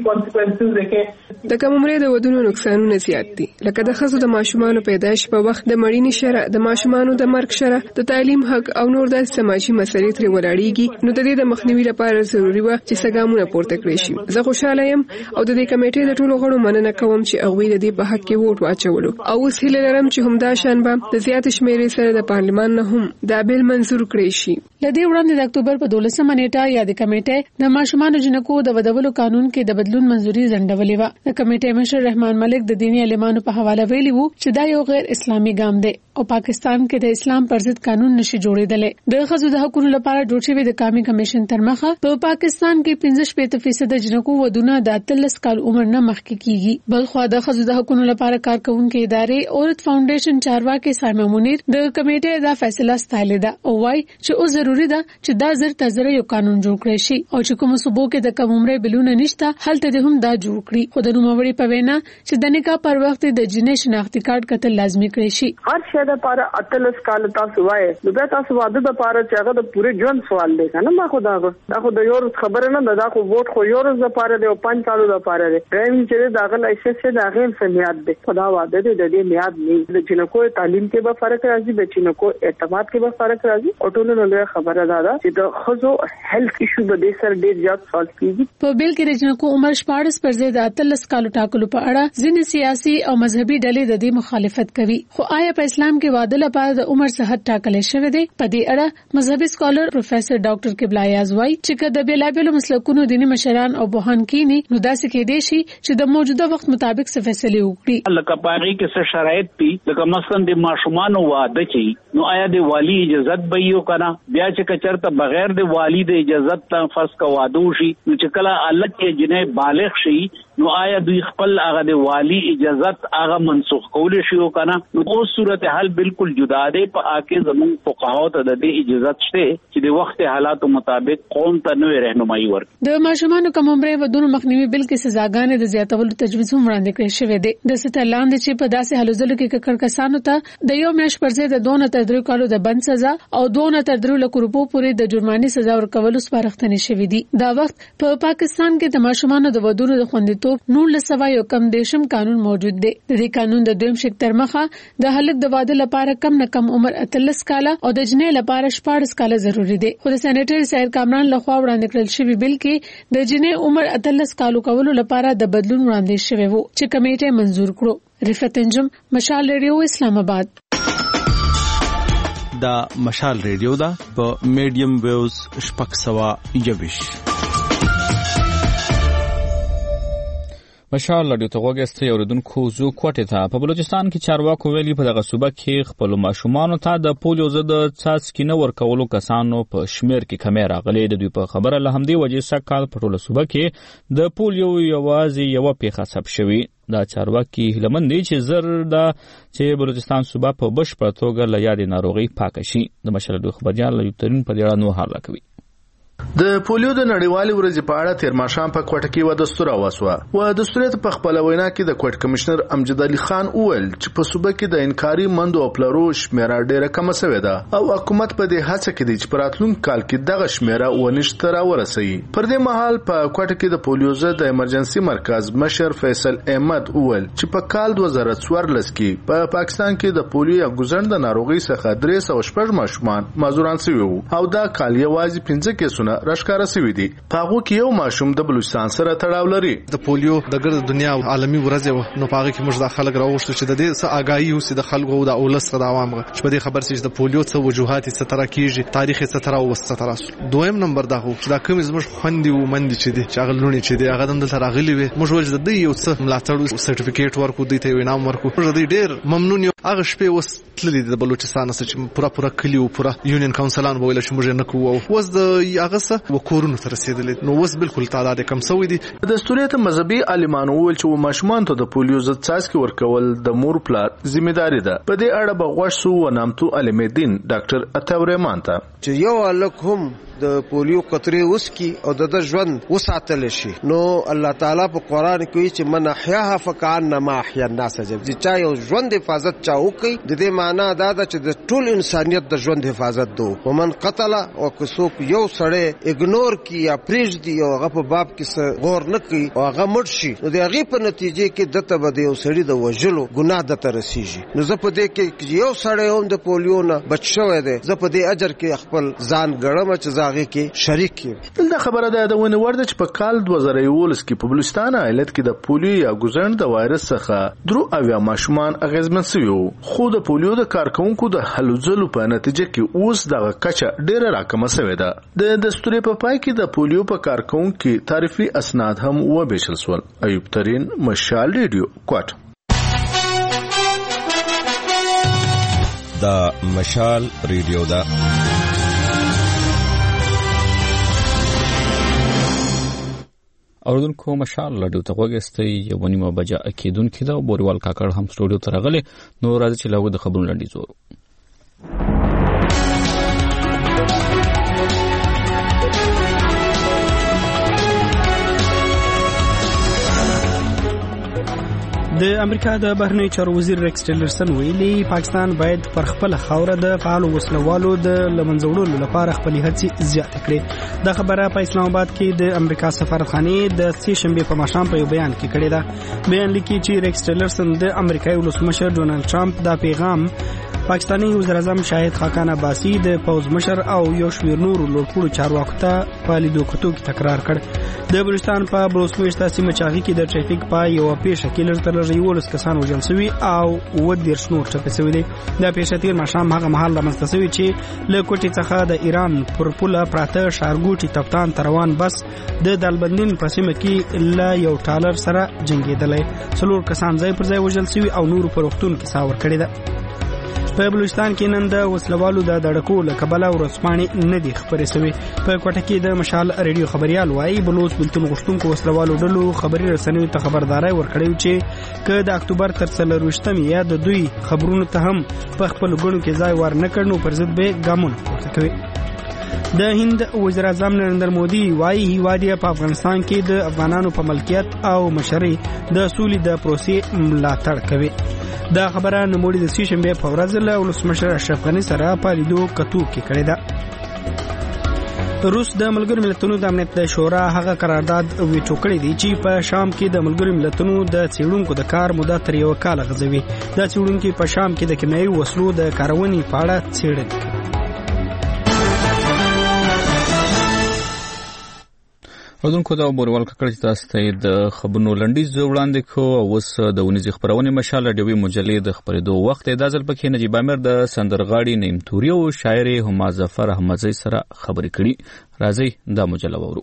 کا د کم عمرۍ د ودونو نقصانونه زیات دي لکه د ښځو د ماشومانو پیدایش په وخت د مړینې شرح د ماشومانو د مرګ شرح د تعلیم حق او نور د سماجی مسلې ترې ولاړېږي نو د دې د مخنیوي لپاره ضروري و چې څنګه پورته کړی شي. زه خوشاله یم او د دې کمیټې د ټولو غړو مننه کوم چې هغه د دې په حق کې ووټ واچولو او اوس هیله لرم چې همدا شان به د زیات شمیرې سره د پارلمان نه هم دا بیل منظور کړی شي. لدې وړاندې د اکتوبر په 12 نیټه یاد کمیټه د ماشومانو جنکو د ودولو قانون کې د بدلون منځوري ځنډولې و. د کمیټې مشر رحمان ملک د دینی عالمانو په حواله ویلي وو چې دا یو غیر اسلامي ګام دی او پاکستان کې د اسلام پر ضد قانون نشي جوړېدل. د ښځو د حقوقو لپاره جوړ شوی د قومي کمیشن تر مخه په پاکستان کې 15% جنکو ودونه د 13 کال عمر نه مخکې کیږي. بلخو د ښځو د حقوقو لپاره کارکونکو ادارې عورت فاونډیشن چارواکي سایمه منیر د کمیټې دا فیصله ستایلې ده او وايي چې او ضروری ده چې دا زر تزره یو قانون جوړ کړي شي او چې کوم صوبو کې د کم عمره بلونه نشته هلته د هم دا جوړ کړي. خو د نوموړي په وینا چې د نکاح پر وخت د جنې شناختی کارت کتل لازمي کړی شي. هر شی د لپاره 13 کال تاسو وایي نو به تاسو واده د لپاره چې هغه د پوره ژوند سوال دی کنه. ما خو دا خو د یو خبره نه دا خو ووټ خو یو ورځ د لپاره دی او 5 کالو د لپاره دی. ډرایوینګ چې دا غل لایسنس دی دا غیر سمیات دی. خدا واده دی د دې میاد نه د جنکو تعلیم کې به فرق راځي د جنکو اعتماد کې به فرق راځي او ټول نو خبره ده چې د خزو هیلث ایشو به د سر ډیر زیات سوال کیږي. په بیل کې د جنکو عمر 14 پر ضد 13 کالو ټاکلو په اړه ځینې سیاسي او مذهبي ډلې د دې مخالفت کوي. خو آیا په اسلام کې واده لپاره د عمر څخه ټاکل شوی دی؟ په دې اړه مذهبي سکالر پروفیسور ډاکټر قبلایاز وايي چې کله د بیلابلو مسلکونو دیني مشران او بوهان کینی نو داسې کې دي چې د موجوده وخت مطابق څه فیصله وکړي. لکه پاغي کې څه شرایط دي لکه مثلا د ماشومان واده کوي نو آیا د والی اجازه به یو کنه بیا چې کچرته بغیر د والی د اجازه ته فرض کا واده شي نو چې کله الله کې جنې بالغ شي نو آیا دوی خپل هغه د والی اجازه هغه منسوخ کول شي او کنه نو اوس صورتحال بالکل جدا ده. په اکه زمون فقهاو ته د اجازه شته چې د وخت حالاتو مطابق قوم ته نوې رهنمایي ورکړي. د ماشومان کم عمره ودونو مخنیوي بل کې سزاګانې د زیاتولو تجویز هم وړاندې کړی شوی دی. د ستلاند چې په داسې حالو ځلو کې ککړ کسانو ته د یو میاشت پر ضد 2 تر 3 کالو د بند سزا او 2 تر 3 لک روپو پورې د جرمانې سزا ورکولو سپارښتنې شوې دي. دا وخت په پاکستان کې د ماشومان د ودونو د خوندیتوب 1900 کم دیشم قانون موجود دی. د دې قانون د دویم شک تر مخه د هلک د واده لپاره کم نه کم عمر 13 کاله او د جنې لپاره 14 کاله ضروری دی. خو د سېنیټر سید کامران لخوا وړاندې کړل شوی بل کې د جنې عمر 13 کالو کولو لپاره د بدلون وړاندې شوی وو چې کمیټه منزور کړو. رفعت انجم، مشال ریډیو، اسلام آباد. دا مشال ریډیو دا په میډیم ویوز شپږ سوه 21. مشال رادیو ته وګورئ اوریدونکو زو کوټه ته په بلوچستان کې چارواکو ویلي په دغه صوبه کې خپل ماشومان ته د پولیو ضد څاڅکي نه ورکولو کسانو په شمیر کې کمی راغلي. د دوی په خبره له همدې وجې سکهال په ټوله صوبه کې د پولیو یوازې یو پیښه ثبت شوی. دا چارواکي هیلمن دي چې زر دا چې بلوچستان صوبه په بشپړه توګه له یادې ناروغي پاک شي. د مشال رادیو خبريال یو ترين په دې اړه نو حال راکوي. د پولیو د نړیوالې ورځې په اړه تیر ماښام په کوټه کې و دستور واسوه و دستور په خپل وینا کې د کوټ کمشنر امجد علي خان وویل چې په صوبه کې د انکاري مندو او پلرو شمیره ډیره کم شوې ده او حکومت په دې هڅه کې دی چې په راتلونکي کال کې دغه شمیره ونشته راورسوي. پر دې مهال په کوټه کې د پولیو ضد د ایمرجنسي مرکز مشر فیصل احمد وویل چې په کال 2014 کې په پاکستان کې د پولیو غوزن د ناروغي څخه 306 ماشومان معذوران شوي وو او دا کال یوازې 15 کیسونه راشکاره شوي دي. پاغو کې یو ماشوم د بلوچستان سره تړاو لري. د پولیو د ګرد دنیا عالمي ورځ نو پاغو کې موږ د خلک راوښتو چې د دې څه آگاهي اوسي د خلکو او د اولس د عوام چې په دې خبر سي چې د پولیو څه وجوهات څه تر کېږي تاریخ څه تر او څه تر. دویم نمبر دا هو چې دا کوم زموږ خوندي او مندي چې دي چې هغه لونی چې دي هغه د راغلي وي موږ ول د دې یو څه ملاتړ سرټیفیکیټ ورکو دي ته انعام ورکو. موږ د ډېر ممنون یو هغه شپه وس تللی د بلوچستان څخه چې پورا کلی او پورا یونین کونسلان ویل چې موږ نه کوو وس د هغه څه وکورونه تر رسیدل نو وس بالکل تعداد کم سوی دي. د دستوریت مذهبي عالمانو ویل چې ماشومان ته د پولیو ضد څاڅکي ورکول د مور پلار ځمېداري ده. په دې اړه بغوښ سو و نامتو علمدین ډاکټر عطاورمان ته چې یو الک هم د پولیو قطري وسکی او د ژوند وساتل شي نو الله تعالی په قران کې چې من احیاها فکانما احیا الناس چې چا یو ژوند حفاظت چا وکي د دې معنی دا ده چې د ټول انسانيت د ژوند حفاظت دو ومن قتل او کڅوک یو سړی اګنور کی یا پریج دی او هغه په باب کې غور نه کوي او هغه مړ شي نو د هغه په نتیجه کې دته بده یو سړی د وجلو ګناه د ترسيږي. نو زه په دې کې یو سړی هم د پولیو نه بچ شوی دی زه په دې اجر کې خپل ځان ګړم چې هغه کې شریک یم. دا خبره ده د ونی ورده چې په کال 2011 کې په بلوچستان ایالت کې د پولیو یا ګوزن د وایرس څخه درو اویا ماشومان اغیزمن شوي خو د پولیو د کارکونکو د هلوځلو په نتیجه کې اوس دغه کچه ډیره راکمه شوې ده. د دستوري په پای کې د پولیو په کارکونکو تعریفي اسناد هم وبېشل شول. ایوب ترين، مشال ریډیو، کوټ. دا مشال ریډیو دا اوردونکو مشال رادیو ته وګورئ یو نیمه بجه اکیدونکو دا بوریوال کاکړ هم سټوډیو ته راغلی نو راځي چې لاغو د خبرونو لنډیز وو. د امریکا د بهرنی چارو وزیر ریکس ټیلرسن ویلي پاکستان باید پر خپل خاوره د فعال وسلوالو د لمنځوړلو لپاره خپل هڅې زیات کړي. دا خبره په اسلام آباد کې د امریکا سفارتخانه د سې شنبه په ماښام په یو بیان کې کړې ده. بیان لیکي چې ریکس ټیلرسن د امریکایي ولسمشر ډونالد ټرمپ دا پیغام پاکستاني وزیر اعظم شاهد خاقان عباسی د پوز مشر او یو شمېر نورو لوړپوړو چارواکو ته په لیدو کتو کې تکرار کړ. د بلوچستان په بلوچستان سیمه چاغي کې د ټریفیک په یو پیښه کې لږ 11 کسان وژل شوي او 10 نور ټپي شوي دي. دا پیښه تیر ماښام هغه مهال رامنځته شوې چې له کوټې څخه د ایران پر پوله پراته شارګوټي تفتان تروان بس د دالبندین په سیمه کې له یو ټالر سره جنگیدلې. 4 کسان ځای پر ځای وژل شوي او نور په روغتون کې ساور کړي ده. په بلوچستان کې نن د وسلوالو د دړکو له کبله ورځپاڼې نه دي خبرې شوې. په کوټه کې د مشال ریډیو خبريال وایي بلوچ بلتون غشتونکو وسلوالو ډلو خبري رسنیو ته خبرداري ورکړې چې که د اکتوبر تر 30 یا د دوی خبرونو ته هم په خپل ګڼو کې ځای ور نه کړنو پر ضد به ګامونه پورته کوي. د هند وزیر اعظم نریندر مودي وايي هیواد په افغانستان کې د افغانانو په ملکیت او مشرۍ د سولې د پروسې ملاتړ کوي. دا خبره نوموړي د سې شنبه په ورځ له ولسمشر اشرف غني سره په لیدو کتو کې کړې ده. روس د ملګرو ملتونو د امنیت شورا هغه قرارداد ویټو کړی دی چې په شام کې د ملګرو ملتونو د څېړونکو د کار موده تر یو کال غځوي. دا څېړونکي په شام کې د کیمیاوي وسلو د کارونې په اړه څېړنه کوي. اودونکو دا بوروال ککړ چې تاسو ته د خبرونو لنډیز وړاندې کو او اوس د ونیزي خبرونه مشال ډیوي مجلې د خبرېدو وخت د ځل پکې نجیب امیر د سندرغاړي نیم توري او شاعر هما ظفر احمدزي سره خبرې کړي. راځي دا مجله وورو.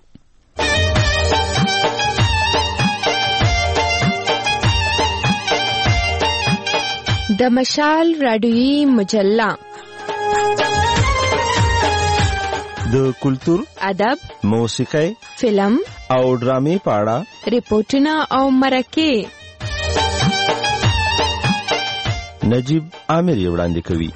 د مشال رادیوي مجله د کلتور، ادب، موسیقي، فلم او ډرامې په اړه ریپورتونه او مرکې نجیب امیر وړاندې کوي.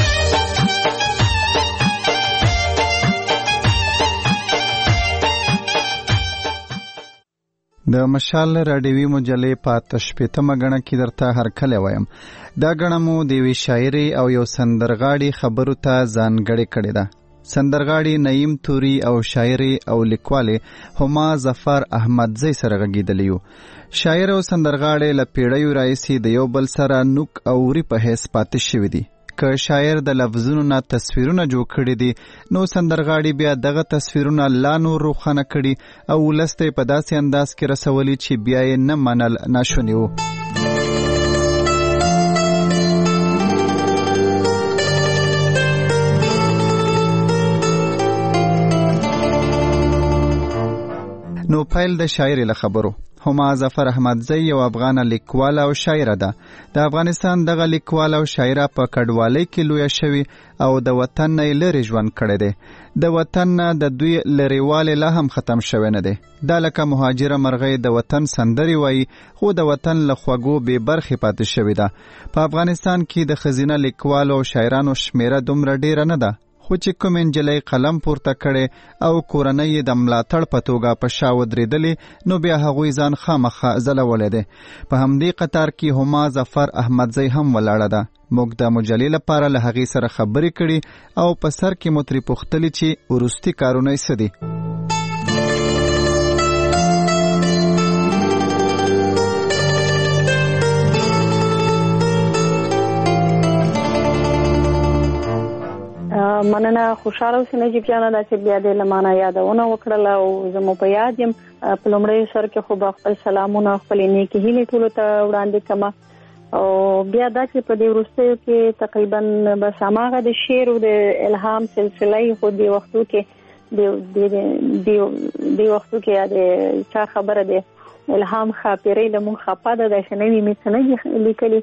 د مشال رادیوي مجلې په 85مه غړه کې درته هرکلی وایم. دا غړه مو د وی شاعري او یو سندرغاړي خبرو ته ځانګړې کړې ده. سندرغاړي نعیم توري او شاعري او لیکواله هما ظفر احمدزي سره غږیدلیو. شاعر او سندرغاړي له پیړیو راځي د یو بل سره نوک او ری په هیڅ پاتې شوی دي. که شاعر د لفظونو نه تصویرونه جوړ کړي دي نو سندرغاړي بیا دغه تصویرونه لا نور روښانه کړي او ولسته په داسې انداز کې رسولي چې بیا یې نه منل ناشونی وو. نو پایل د شاعر له خبرو. هما ظفر احمدزي یو افغان لیکوال او شاعر ده. د افغانستان دغه لیکوال او شاعر په کډوالۍ کې لوی شوی او د وطن نه لري ژوند کړی دی. د وطن نه د دوی لریواله لا هم ختم شوی نه دی. دا لکه مهاجر مرغۍ د وطن سندري وای خو د وطن له خوګو به برخه پاتې شوی ده. په افغانستان کې د خزینه لیکوال او شاعرانو شمیره دومره ډیره نه ده. خو چې کوم انجلۍ قلم پورته کړي او کورنۍ د ملاتړ په توګه په شا ودرېدلې نو بیا هغوی ځان خامخا ځلولی دی. په همدې قطار کې هما ظفر احمدزي هم ولاړه ده. موږ د مجلې لپاره له هغې سره خبرې کړي او په سر کې مو ترې پوښتلي چې وروستي کارونه یې څه دي. مننه خوشاله اوسئ نجیب جانه دا چې بیا دې لمانه یادونه وکړله او زمو په یاد یم. په لومړي سر کې خو به خپل سلامونه خپل نیکې هیلې ټولو ته وړاندې کړم او بیا دا چې په دې وروستیو کې تقریبا بس هماغه د شعر او د الهام سلسله خو دې وختو کې د وختو کې د چا خبره ده الهام خاطرې له مون خپاده د شنوي میڅنه لیکلي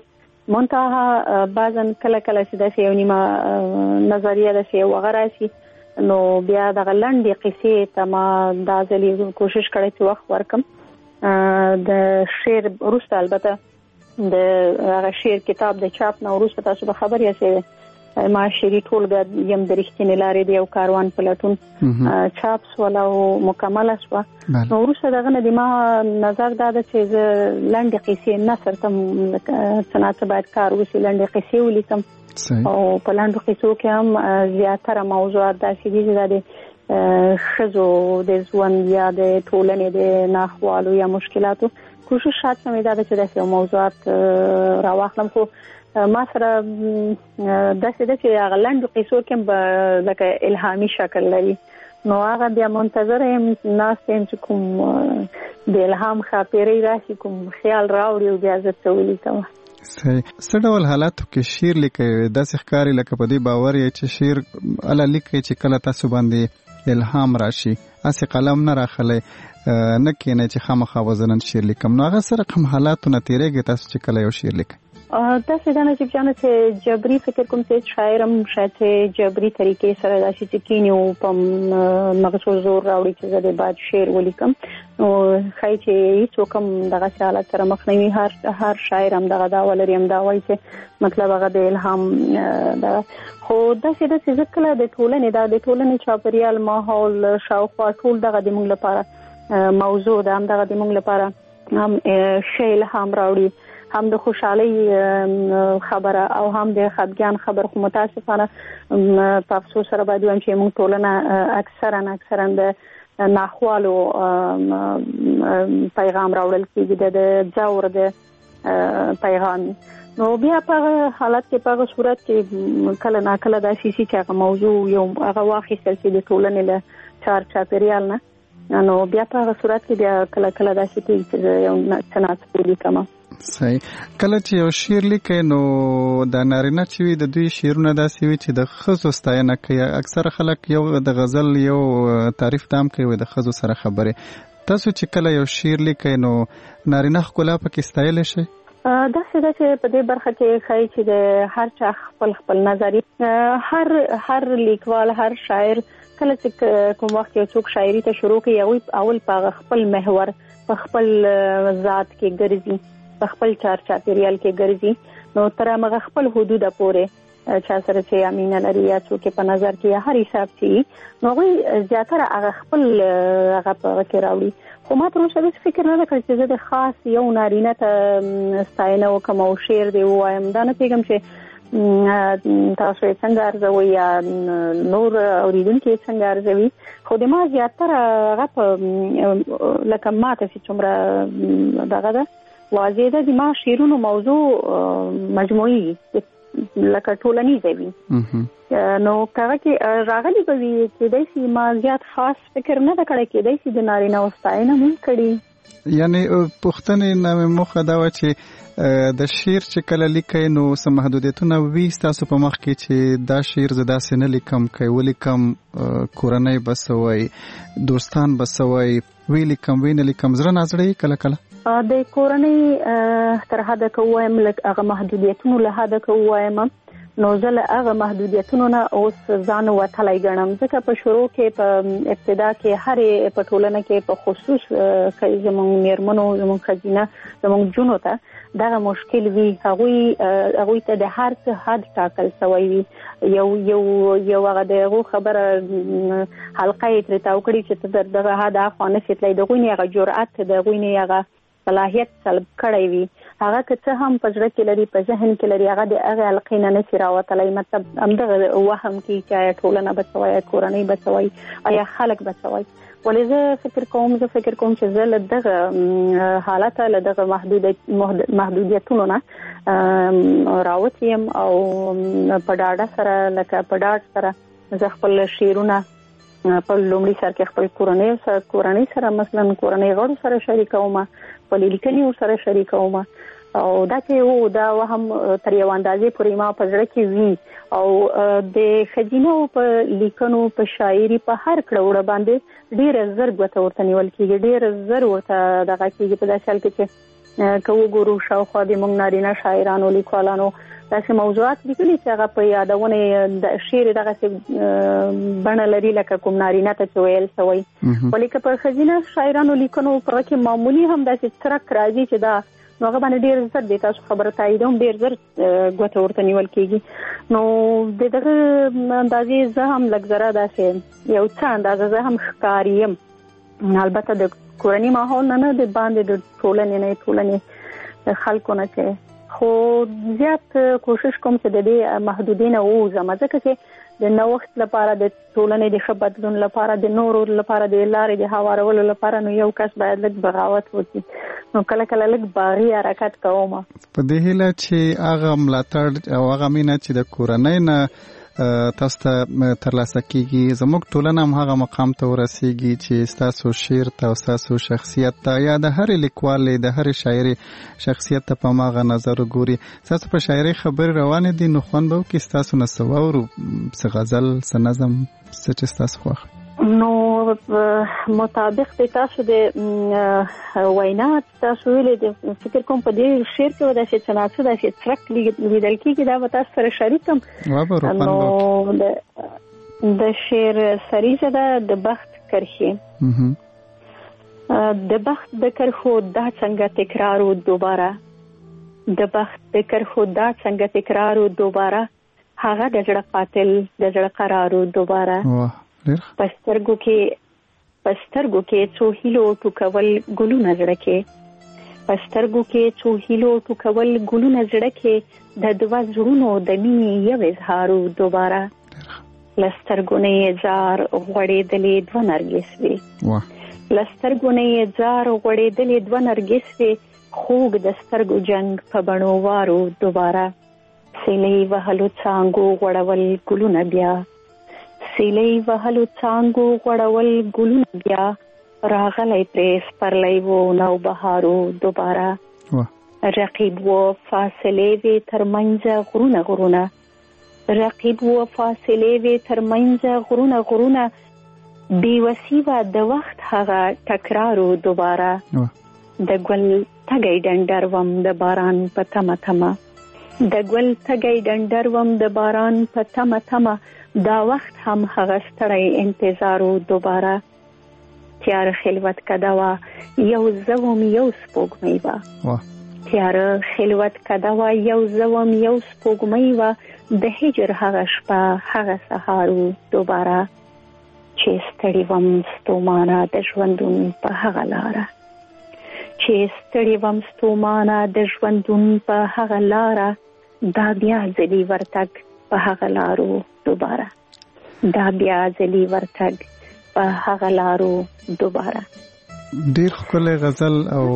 منتها بعضن کله کله چې د یو نیمه نظریه د سی وغیرہ شي نو بیا د غلندې قصې ته ما د ځلې کوشش کړې چې وخت ورکم د شعر وروسته البته د هغه شعر کتاب د چاپ نه وروسته تاسو به خبر یاست ما شعري ټولګه یم د رښتینې لارې د یو کاروان پلټون چاپ سول او مکمل شو نو وروسته دغه نه د ما نظر دا ده چې لنډې قصې نثر ته څنګه باید کار وشي لنډې قصې ولیکم او په لنډو قصو کې هم زیاتره موضوعات داسې دي چې د ښځو د ژوند یا د ټولنې د ناخوالو یا مشکلاتو کوشش شاته مې دا چې د یو موضوعات راواخلم خو ما سره داسې ده چې هغه لنډو قصو کې لکه الهامي شکل لري نو هغه بیا منتظر یم ناست یم چې کوم د الهام ښاپېرۍ راشي کوم خیال راوړي او بیا زه څه ولیکم. صحیح. څه ډول حالاتو کې شعر لیکئ داسې ښکاري لکه په دې باور یې چې شعر اله لیکئ چې کله تاسو باندې الهام راشي هسې قلم نه راخلی نه کېنئ چې خامخا وزنن شعر لیکم نو هغه سره کوم حالاتو نه تېرېږئ تاسو چې کله یو شعر لیکئ؟ داسې ده نه چې جانه چې جبري فکر کوم چې شاعر هم شاید جبري طریقې سره داسې چې کینی او په مغزو زور راوړي چې زه د بعد شعر ولیکم نو ښایي چې هیڅوک هم دغسې حالت سره مخ نه وي هر شاعر هم دغه دعوه لري هم دا وایي چې مطلب هغه د الهام خو داسې ده چې زه کله د ټولنې چاپېریال ماحول شاوخوا ټول دغه د موږ لپاره موضوع ده هم دغه د موږ لپاره هم ښه الهام راوړي هم د خوشحالۍ خبره او هم د خفګان خبر خو متاسفانه په افسوس سره باید وایم چې موږ ټولنه اکثرا د ناخوالو پیغام راوړل کېږي د ځور د پیغام نو بیا په حالت کې په صورت کې کله ناکله داسې شي چې هغه موضوع یو هغه واخیستل شي د ټولنې له چاپېریال نه نو بیا په صورت کې بیا کله کله داسې کېږي چې یو څه ناڅه ولیکم. صحیح. کله چې یو شعر لیکئ نو د نارینه چې وي د دوی شعرونه داسې وي چې د ښځو ستاینه کوي اکثره خلک یو د غزل یو تعریف دام کوي د ښځو سره خبرې تاسو چې کله یو شعر لیکئ نو نارینه ښکلا پکې ستایلی شئ؟ داسې ده چې په دې برخه کې ښایي چې د هر چا خپل نظر هر لیکوال هر شاعر کله چې کوم وخت یو څوک شاعري ته شروع کوي اول په خپل محور په خپل ذات کې ګرځي په خپل چاپېریال کې ګرځي نو تر هغه خپل حدود پورې چا سره چې امینه لري یا څوک په نظر کې هر حساب چې نو هغوی زیاتره هغه خپل هغه په کې راوړي خو ما تر اوسه فکر نه کړی چې زه د خاص یو نارینه ته ستاینه وکړم او شعر دی ووایم دا نه پوهېږم چې تاسو یې څنګه ارزوئ یا نور اورېدونکي یې څنګه ارزوي خو د ما زیاتره هغه په لکه ما ته چې څومره دغه ده واضح ده د ما شعرونو موضوع مجموعي لکه ټولنیزه وي نو هغه کې راغلي به وي کېدای شي ما زیات خاص فکر نه ده کړی کېدای شي د نارینه ستاینه هم کړي یعنی پوښتنې نه موخه دا وه چې د شعر چې کله لیکئ نو څه محدودیتونه وي ستاسو په مخ کې چې دا شعر زه داسې نه لیکم که ولیکم کورنۍ به څه وایي دوستان به څه وایي وی لیکم وی نه لیکم زړه نازړه کله کله د کورنۍ تر حده که ووایم لږ هغه محدودیتونو له حده که ووایم نو زه له هغه محدودیتونو نه اوس ځان وتلی ګڼم ځکه په شروع کې په ابتدا کې هرې په ټولنه کې په خصوص کوي زموږ میرمنو زموږ ښځینه زموږ جونو ته دغه مشکل وي هغوی ته د هر څه حد ټاکل سوی وي یو هغه د هغو خبره حلقه یې ترې تاو کړي چې ته دغه حد اخوا نشي تللی د هغوی نه هغه جرأت د هغوی نه هغه صلاحیت سلب کړی وي هغه که څه هم په زړه کې لري په ذهن کې لري هغه د هغې حلقې نه نشي راوتلی مطلب همدغه وهم کې چې آیا ټولنه به څه وایي آیا کورنۍ به څه وایي آیا خلک به څه وایي ولې زه فکر کوم چې زه له دغه حالته له دغه محدودیتونو نه راوتې یم او په ډاډه سره لکه په ډاډ سره زه خپل شعرونه په لومړي سر کې خپل کورنۍ سره مثلا کورنۍ غړو سره شریکوم په لیکنې ورسره شریکوم او دا چې دا هم تر یو اندازې پورې ما په زړه کې وي او د ښځینو په لیکنو په شاعري په هر کړوړه باندې ډېره زر ګوته ورته نیول کېږي ډېره زر ورته دغه کېږي په داسې حال کې چې کوو ګورو شاوخوا د موږ نارینه شاعرانو لیکوالانو داسې موضوعات لیکلي چې هغه په یادونه د شعر دغه بڼه لري لکه کوم نارینه ته چې ویل شوی ولیکه په ښځینه شاعرانو لیکنو په کې معمولی هم داسې څرک راځي چې دا نو هغه باندې ډیر زر دي تاسو خبره تاییدوم ډیر زر ګوته ورته نیول کېږي نو دغه اندازې زه هم لږ زره داسې یو څه اندازه زه هم ښکاریم البته د کورني ماحول نه د باندې د ټولنې د خلکو نه چې خو زیات کوشش کوم چې د دې محدودین اوزم ځکه چې د نوښت لپاره د ټولنې د ښه بدلون لپاره د نورو لپاره د لارې د هوارولو لپاره نو یو کس باید لږ بغاوت وکړي نو کله کله لږ باغي حرکت کوم په دې هیله چې هغه ملاتړ او هغه مینه چې د کورنۍ نه تاسو ته ترلاسه کیږي زموږ ټولنه هم هغه مقام ته ورسیږي چې تاسو شعر ته تاسو شخصیت ته یا د هر لیکوال د هر شاعري شخصیت ته په ماغه نظر ګوري تاسو په شاعري خبر روان دي نو خوان به کې تاسو نه سوورو څه غزل څه نظم څه تاسو خوښ نو مطابق د تاسو د وینا تاسو ویلې د فکر کوم په دې شعر کې د شناخت د څرک لیدل کېږي دا به تاسو سره شریکم نو د شعر سریزه د بخت کرخي د بخت د کرخو دا څنګه تکرار او دوباره د بخت د کرخو دا څنګه تکرار او دوباره هغه د جړه قاتل د جړه قرار او دوباره پسترګو کې څو هیلو ټوکول ګلونه زړه کې پسترګو کې څو هیلو ټوکول ګلونه زړه کې د دوا زړونو د مینې یو اظهار دوباره لسترګو نه زار غړېدلې دوه نرګس وي لسترګو نه زار غړېدلې دوه نرګس وي خوګ د سترګو جنگ په بڼو وارو دوباره سیلې وهلو څانګو غړول ګلونه بیا سیلې وهلو څانګو غړول ګلونه بیا راغلی پریس پرلی وو نو بهارو دوباره رقیب و فاصلې وی ترمنځ غرونه غرونه رقیب و فاصلې وی ترمنځ غرونه غرونه بی وسیوه د وخت هغه تکرارو دوباره د ګل تګي ډنډر وم د باران په تمه تمه د ګل تګي ډنډر وم د باران په تمه تمه دا وخت هم هغه ستړی انتظارو دوباره تیار خلوت کدوا یو زوم یو سپوږمۍ وا تیار خلوت کدوا یو زوم یو سپوږمۍ وا د هجر هغه شپه هغه سهارو دوباره چې ستړی وم ستومانه د ژوندون په هغه لاره چې ستړی وم ستومانه د ژوندون په هغه لاره دا بیا ځلی ورتګ په هغه لارو دوباره دا بیا ځلی ورتګ په هغه لارو دوباره ډیر ښکلی غزل او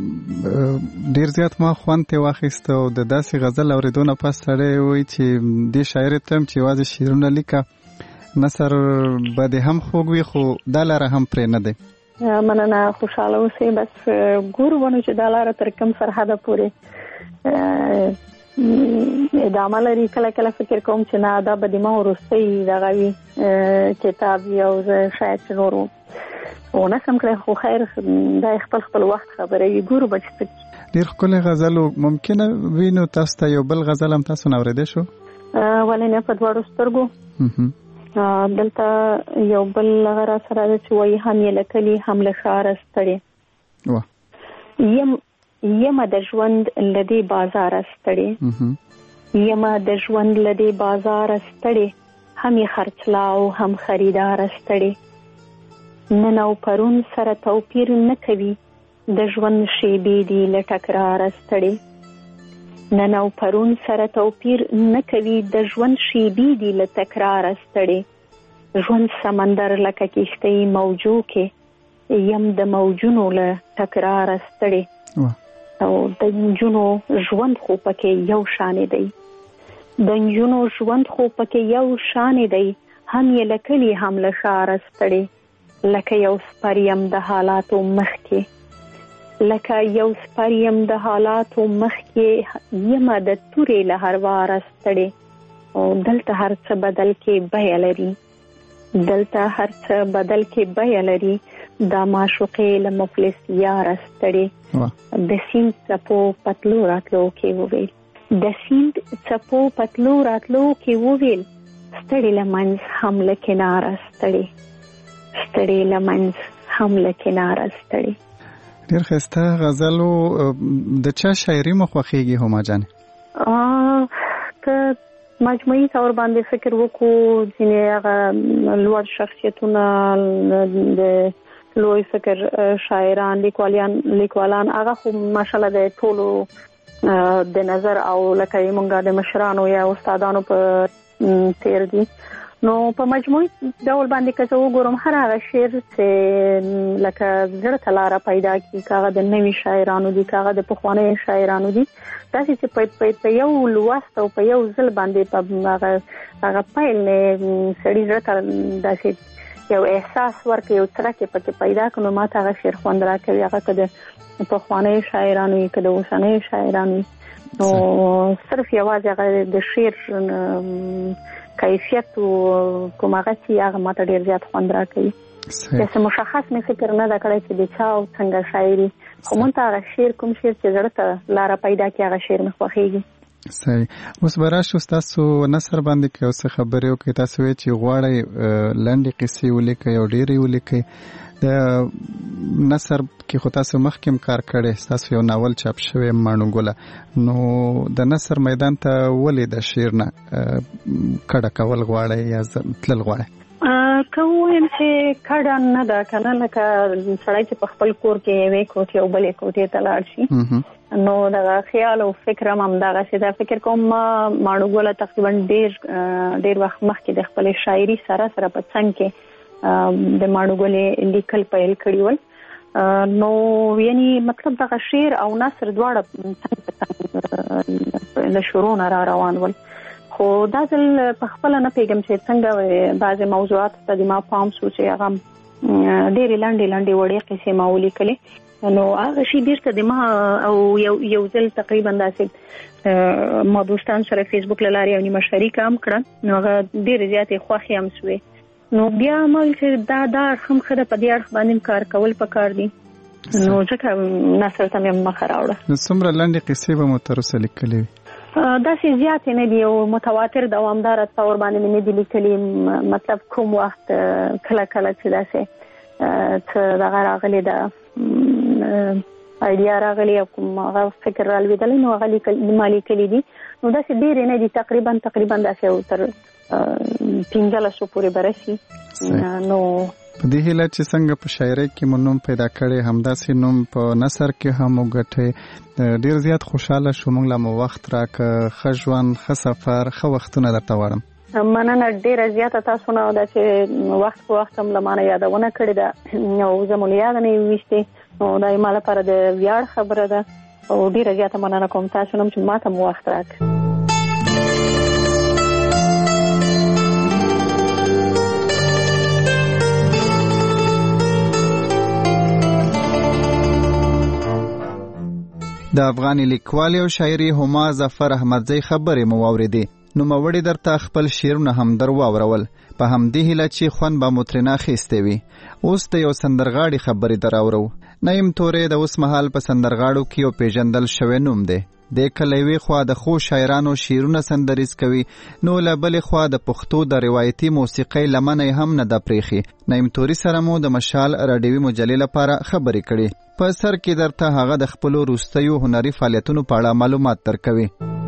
ډیر زیات ما خوند ته واخیست او د داسې غزل اوریدونه پس سړی وایي چې دې شاعر ته هم چې یوازې شعرونه لیکه نثر به دې هم خوږ وي خو دا لاره هم پرې نه دی مننه خوشحاله اوسئ بس ګورو ونو چې دا لاره تر کوم سرحده پورې ادامه لري کله کله فکر کوم چې نه دا به د ما وروستی دغه وي کتاب یو شاید نور ونه سم کړی خو خیر دا خپل وخت خبره وي ګورو به چې ډېر ښکلی غزل ممکنه وي نو تاسو ته یو بل غزل هم تاسو نه اورېدی شو ولې نه په دواړو سترګو دلته یو بل هغه را سره ده چې وایي هم یې له کلي هم له ښاره ستړې یمه د ژوند لدی بازار ستړي یمه د ژوند لدی بازار ستړي هم خرڅلاو هم خریدار ستړي نن او پرون سره توپیر نه کوي د ژوند شیبې دی له ټکرار ستړي نن او پرون سره توپیر نه کوي د ژوند شیبې دی له تکرار ستړي ژوند سمندر لکه کشتۍ موجو کې یم د موجونو له تکرار ستړي او د نجونو ژوند خو پکې یو شان دی د نجونو ژوند خو پکې یو شان دی هم یې لکلی هم له ښاره ستړي لکه یو سپریم د حالاتو مخکې لکه یو سپریم د حالاتو مخکې یمه د تورې له هر واره ستړي او دلته هر څه بدل کې بیه لري دلته هرڅه بدل کې بیه لري دا معشوقې له مفلس یار ستړي د سیند څپو پتلو راتلو کې وویل د سیند څپو پتلو راتلو کې وویل ستړي لمنځ هم له کناره ستړي لمنځ هم له کناره ستړي. ډیر ښایسته غزل د چا شاعري مو خوښیږي هما جان؟ که مجموعي طور باندې فکر وکړو ځینې هغه لوړ شخصیتونه د لوی فکر شاعران لیکوالان هغه خو ماشاءالله د ټولو د نظر او لکه مونږه د مشرانو یا استادانو په تیر دي. نو په مجموعي ډول باندې که زه وګورم هر هغه شعر چې لکه زړه ته لاره پیدا کړي که هغه د نوي شاعرانو دي که هغه د پخوانیو شاعرانو دي داسې چې په یو لوست او په یو ځل باندې په هغه پیل سړي زړه ته داسې یو احساس ورکړي یو څرک یې پکې پیدا کړي نو ماته هغه شعر خوند راکوي هغه که د پخوانیو شاعرانو وي که د اوسنیو شاعرانو وي نو صرف یوازې هغه د شعر کیفیت او کوم هغه چې هغه ماته ډیر زیات خوند راکوي. چې مشخص مې فکر نه دا کړی چې د چا او څنګه شاعري خو مونږ ته هغه شعر کوم شعر چې زړه ته لاره پیدا کړي هغه شعر مې خوښیږي. صحیح. اوس به راشو ستاسو نثر باندې که اوس خبرې وکړئ تاسو وایئ چې غواړئ لنډې قصې ولیکئ او ډېرې ولیکئ. د نثر کې خو تاسو مخکې کار کړی ستاسو یو ناول چاپ شوی ماڼوګله نو د نثر میدان ته ولې د شعر نه کډه کول غواړئ یا تلل غواړئ؟ که ووایم چې کډه نه ده که نه لکه سړی چې په خپل کور کې یوې کوټې او بلې کوټې ته لاړ شي نو دغه خیال او فکر هم همدغسې ده. فکر کوم ماڼوګله تقریبا ډېر وخت مخکې د خپلې شاعري سره په څنګ کې د ماڼوګلې لیکل پیل کړي ول نو یعنی مطلب دغه شعر او نثر دواړه له شروع نه را روان ول خو دا ځل په خپله نه پوهېږم چې څنګه بعضې موضوعاتو ته د ما پام شو چې هغه ډېرې لنډې وړې قصې ما ولیکلې نو هغه شي بیرته د ما او یو ځل تقریبا داسې ما دوستان سره فیسبوک له لارې یو نیمه شریکه هم کړه نو هغه ډېرې زیاتې خوښې هم شوې نو بیا ما چې دا اړخ هم ښه ده په دې اړخ باندې کار کول پکار دي نو ځکه نثر ته مې مخه راوړه. نو څومره لنډې قصې به مو تر اوسه لیکلې وي؟ داسې زیاتې نه دي یو متواتر دوامداره طور باندې مې نه دي لیکلي مطلب کوم وخت کله چې داسې څه دغه راغلی ده ایډیا راغلی او کوم هغه فکر رالوېدلی نو هغه ما لیکلي دي نو داسې ډېرې نه دي تقریبا داسې یو تر 15 پورې برسي نو په دې هیله چې څنګه په شاعرۍ کې مو نوم پیدا کړی همداسې نوم په نثر کې هم وګټئ. ډېر زیات خوشحاله شوم موږ له مو وخت راکړه ښه ژوند ښه سفر ښه وختونه درته غواړم. مننه ډېره زیاته تاسو نه دا چې وخت په وخت هم له ما نه یادونه کړې ده او زه مو له یاده نه یې ویشتې نو دا زما لپاره د ویاړ خبره ده او ډېره زیاته مننه کوم تاسو نه چې ما ته مو وخت راکړ. د افغاني لیکوالې او شاعري هما ظفر احمدزی خبرې مو واورېدې. نو موړې درته خپل شعرونه هم در واورول په همدې هیله چې خوند به مو ترېنه اخیستی وي. اوس د یو سندرغاړي خبرې در اورو. نعیم تورې د اوس مهال په سندرغاړو کې یو پیژندل شوی نوم دی. د کله یوې خوا د خو شاعرانو شعرونه سندریز کوي نو له بلې خوا د پښتو د روایتي موسیقۍ لمنه هم نه ده پرېښې. نعیم تورې سره مو د مشال راډیوي مجلې لپاره خبرې کړې. په سر کې درته هغه د خپلو وروستیو هنري فعالیتونو په اړه معلومات درکوي.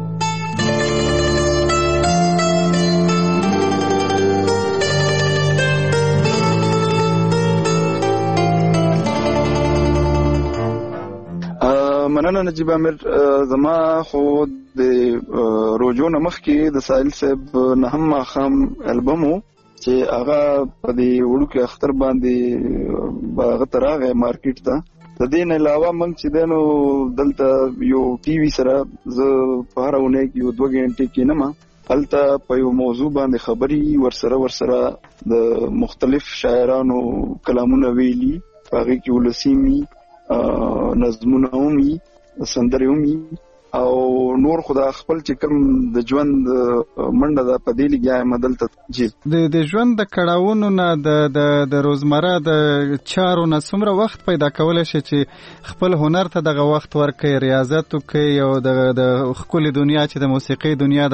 مننه نجیب امیر. زما خو د روجو نه مخکې د ساحل صاحب نه هم ماښام البم و چې هغه په دې وړوکي اختر باندې هغه ته راغی مارکیټ ته. د دې نه علاوه موږ چې دی نو دلته یو ټي وي سره زه په هره اونۍ کې یو 2 غنټې کښېنم هلته په یو موضوع باندې خبرې ورسره د مختلف شاعرانو کلامونه ویلي په هغې کې ولسي وي نظمونه هم وي سندرې هم وي او نور خدا خپل چې کوم د ژوند منډه د پدې لګیا مدلته جی د ژوند د کړهونو نه د روزمره د چارو نه څومره وخت پیدا کولای شي چې خپل هنر ته دغه وخت ورکړي ریاضت وکړي او د خپل دنیا چې د موسیقي دنیا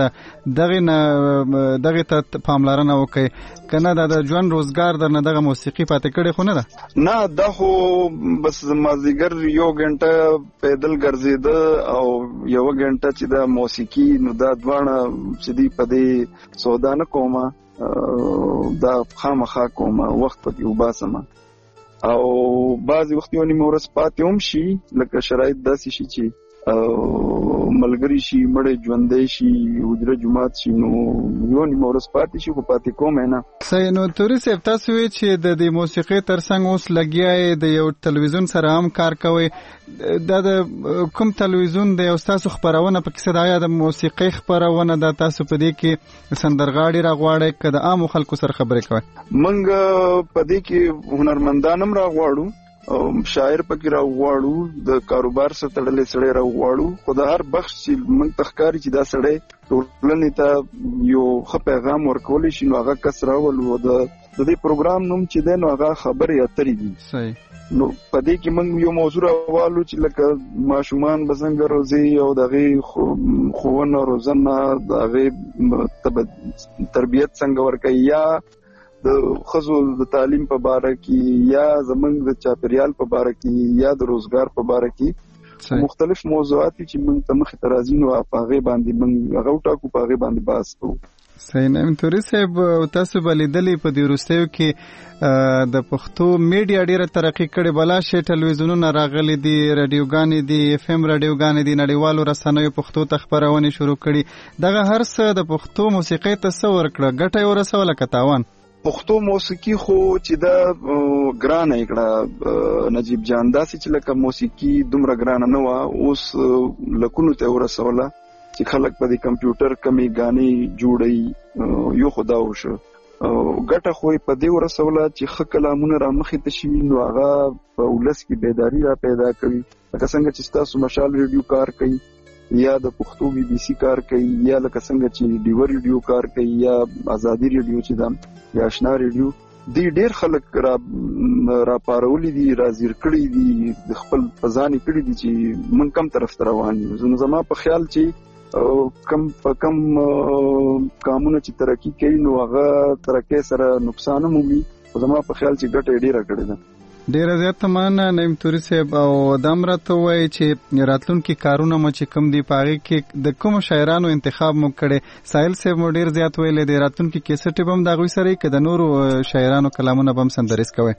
دغه ته پاملرنه وکړي کنه د ژوند روزګار د دغه موسیقي پاتې کړي خو نه ده نه دا خو بس مازیګر یو غنټه پیدل ګرځیده او یو غنټه چې د موسیقي نو دا دوانه چې دی په دې سودا نه کومه دا خامخا کومه وخت پکې وباسم او بعض وخت یو نیمه ورځ پاتې هم شي لکه شرایط داسې شي چې ملګری شي مړ ژوندې شي حجره جماعت شي نو یو نیمه ورځ پاتې شي خو پاتې کوم نه صحیح نو توري صاحب تاسو وی چې د دې موسیقي ترڅنګ اوس لګیاي د یو تلویزیون سره هم کار کوي د کوم تلویزیون د استادو خبرونه په کیسه د موسیقي خبرونه د تاسو په دې کې سندرغاړي راغواړي کده عام خلکو سره خبرې کوي منګ په دې کې هنرمندانم راغواړو شاعر پکې راغواړو د کاروبار سره تړلې سړی راغواړو خو د هر بخش چې موږ تخکاری چې دا سړی ټولنې ته یو ښه پیغام ورکولی شي نو هغه کس راولو د دې پروګرام نوم چې دی نو هغه خبرې اترې دي صحیح نو په دې کې موږ یو موضوع راوالو چې لکه ماشومان به څنګه روزي او دغه خوونه روزنه دغه تربیت څنګه ورکوي یا د خزو د تعلیم په باره کې یا زمونږ د چاپریال په باره کې یا د روزګار په باره کې مختلف موضوعات چې موږ ته مخې ته راځي نو په هغې باندې موږ هغه وټاکو په هغې باندې بحث کوو صحیح نیم توري صاحب تاسو به لیدلې په دې وروستیو کې د پښتو میډیا ډېره ترقي کړې بلا شی ټلویزیونونه راغلي دي رادیوګانې دي اف ام رادیوګانې دي نړیوالو رسنیو پښتو ته خپرونې شروع کړي دغه هر څه د پښتو موسیقۍ ته څه ورکړه ګټه یې ورسوله که تاوان پښتو موسیقي خو چې دا ګرانه کړه نجیب جان داسې چې لکه موسیقي دومره ګرانه نه وه اوس لکونو ته ورسوله چې خلک په دې کمپیوټر کمې غانې جوړوي یو خو دا وشو ګټه خو یې په دې ورسوله چې ښه کلامونه رامخې ته شوي نو هغه په ولس کې بیداري را پیدا کوي لکه څنګه چې ستاسو مشال ریډیو کار کوي یا د پښتو بي بي سي کار کوي یا لکه څنګه چې ډیور ریډیو کار کوي یا آزادي ریډیو چې دا یا آشنا ریډیو دی ډیر خلک را پارولي دي را زیر کړي دي د خپل ځانې کړي دي چې من کم طرف ته روان یو زما په خیال چې کم کامونه چې ترقی کوي نو هغه ترقی سره نقصان هم وي زما په خیال چې ګټه ډیره کړې ده ډیره زیاته مننه نیم توري صاحب او دم راته وایي چې راتلونکي کارونه مو چې کوم دي په هغې کې د کومو شاعرانو انتخاب مو کړی ساحل صاحب مو ډیر زیات ویلی دی راتلونکي کیسټې به هم د هغوی سره که د نورو شاعرانو کلامونه به هم سندریز کوئ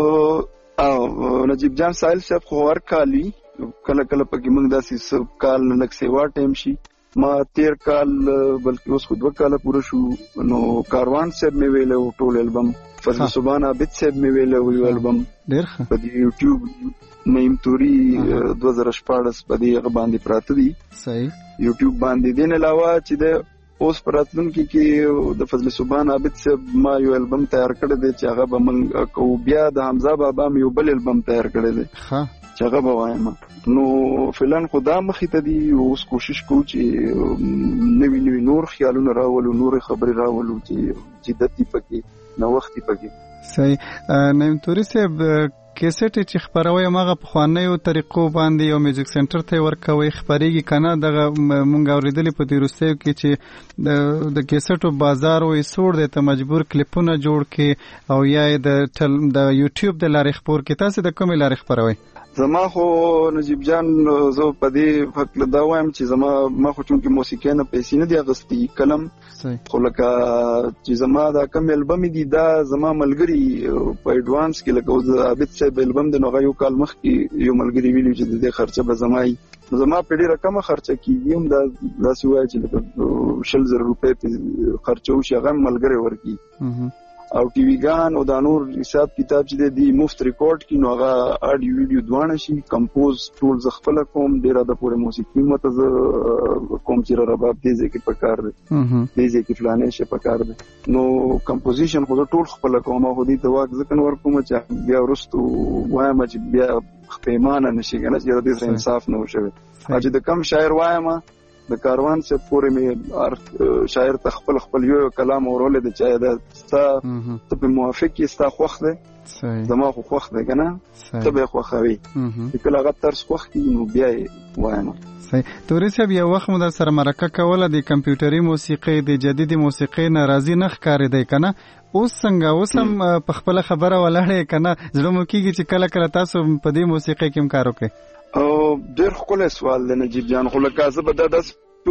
نجیب جان ساحل صاحب خو هر کال وي کله کله پکې موږ داسې کال لږ سیوا ټایم شي ما 13 کال بلکې اوس خو 2 کاله پوره شو نو کاروان صاحب مې ویلو ټول البم فضل سبحان عابد صاحب مې ویلو یو البم ډېر ښه په یوټیوب نیم توري 2014 په دې باندې پراته دي صحیح یوټیوب باندې دین علاوه چې د اوس پراتلونکو کې د فضل سبحان عابد صاحب ما یو البم تیار کړی دی چې هغه به موږ کو بیا د حمزه بابا یو بل البم تیار کړی دی ښه چې هغه به وایم نو فلان خدا مخې ته دي اوس کوشش کوو چې نوی نور خیالونه راولو نور خبرې راولو چې جدت پکې نو وخت پکې صحیح نیم توري صاحب کیسټ چې خبروي ماغه په خوانیو طریقو باندې یو میوزیک سنټر ته ورکوي خبريږي کنه دغه مونږ اوریدلې په دې روستیو کې چې د کیسټو بازار وې سوړ دی ته مجبور کلیپونه جوړ کې او یا د یوټیوب د لارې خبر کې تاسو د کومې لارې خبروي زما خو نجیب جان زه په دې فکر دا وایم چې ما خو چونکې موسیقي نه پیسې نه دی اغستې کلم خو لکه چې زما دا کم البم دي دا زما ملګری په ایڈوانس کې لکه عابد صاحب البم د نوغه یو کال مخکې یو ملګری ویلو چې د دې خرچه به زما په ډیره کمه خرچه کیږي هم دا داسې وایي چې 100,000 روپۍ په خرچه وشي هغه ملګری ورکی او ټي وی ګان او د نور حساب کتاب چې دی مفت ریکارډ کی نو هغه اډیو ویډیو دوانه شي کمپوز ټول ز خپل کوم ډیره د پوره موسیقي متز کوم چې رباب دی چې پکار دی دی چې فلانه شي پکار دی نو کمپوزیشن خو ټول خپل کوم خو دې د واک ځکه ور کوم چې بیا ورستو وایم چې بیا پیمانه نشي کنه چې د انصاف نه وشوي چې د کم شاعر وایم د کاروان سے پورې می شاعر تخپل خپل یو کلام اورول د چا د ستا ته موافق کی ستا خوخ ده زما خو خوخ ده کنه ته به خوخوي کله هغه ترس خوخ کی نو بیا وایم صحیح توري صاحب یو وخت مو در سره مرکه کوله د کمپیوټري موسیقي د جديدي موسیقي ناراضي نه ښکارې دی کنه اوس څنګه اوس هم په خپل خبره ولاړې کنه زړه مو کیږي چې کله کله تاسو په دې موسیقي کې کار وکړئ او ډېر ښکلی سوال دی نجیب جان خو لکه زه به دا داسې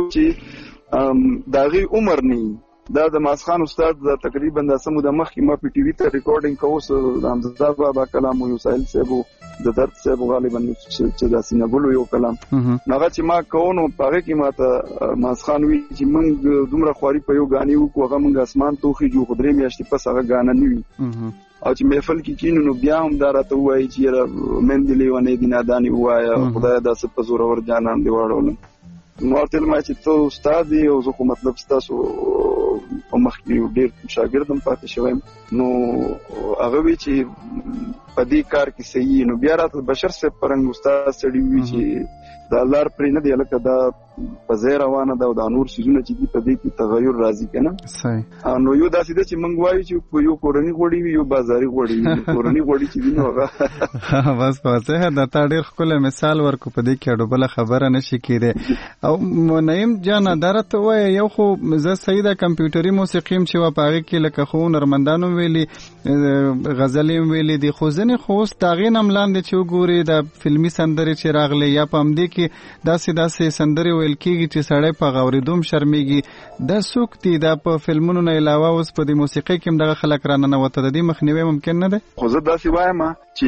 چې د هغې عمر نه دا د ماسخان استاد د تقریبا د سمو د مخکې ما په ټي وي ته ریکارډینګ کوو د حمزه بابا کلام او ساحل صاحب د درد صاحب غالبا چې د سینګلو یو کلام هغه چې ما کوو نو په هغې کې ما ته ماسخان وي چې موږ دومره خواري په یو ګانې وکړو هغه موږ اسمان توخي جو خو 3 میاشتې پس هغه ګانه نه وي او چې محفل کې کینو نو بیا هم دا راته وایي چې مندلې ونې دي ناداني ووایه خدای داسې په زورور جانان دې واړولم نو ورته ما چې ته استاد یې او زه خو مطلب ستاسو په مخ کې ډېر شاګرد هم پاتې شوی نو هغه وی چې په دې کار کې صحیح نو بیا راته بشر صاحب پرنګ استاد سړي وي چې دا لار پرې نه دی لکه دا په ځای روانه ده او دا نور څیزونه چې دي په دې کې تغیر راځي که نه صحیح نو یو داسې ده چې موږ وایو چې یو کورني غوړي وي یو بازاري غوړي وي کورني غوړي چې دي نو هغه بس واضح ده تا ډېر ښکلی مثال ورکو په دې کې اډوبله خبره نشي کېدی او نعیم جان دا راته ووایه یو خو زه صحیح ده کمپیوټري موسیقي هم چې وه په هغې کې لکه خو هنرمندانو هم ویلي غزلې هم ویلي دي خو ځینې خو اوس د هغې نه هم لاندې چې وګورې د فلمي سندرې چې راغلې یا په همدې کې داسې سندرې ویل کېږي چې سړی په غورېدو هم شرمېږي دا څوک دي دا په فلمونو نه علاوه اوس په دې موسیقۍ کې هم دغه خلک راننوته د دې مخنیوی ممکن نه دی خو زه داسې وایم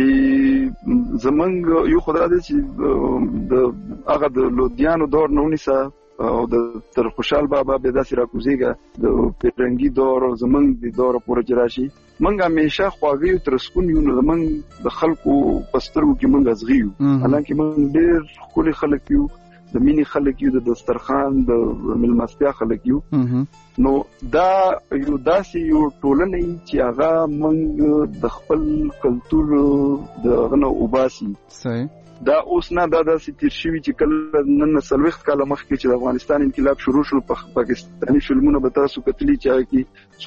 چې زمونږ یو خو دا دی چې د هغه د لودیانو دور نه ونیسه او د تر خوشحال بابا به داسې راکوزېږه د پیرنګي دور او زمونږ د دوره پورې چې راشي موږ همیشه خواږه یو تر سکون یو نو زمونږ د خلکو په سترګو کې موږ ازغي یو حالانکې موږ ډېر ښکلي خلک یو د مینې خلک یو د دسترخوان د میلمستیا خلک یو نو دا یو داسې یو ټولنه چې هغه موږ د خپل کلتور د هغه نه وباسي صحیح دا اوس نه دا داسې تیر شوي چې کله نن 40 کاله مخکې چې د افغانستان انقلاب شروع شو پاکستاني فلمونه به تاسو کتلي چې هغه کې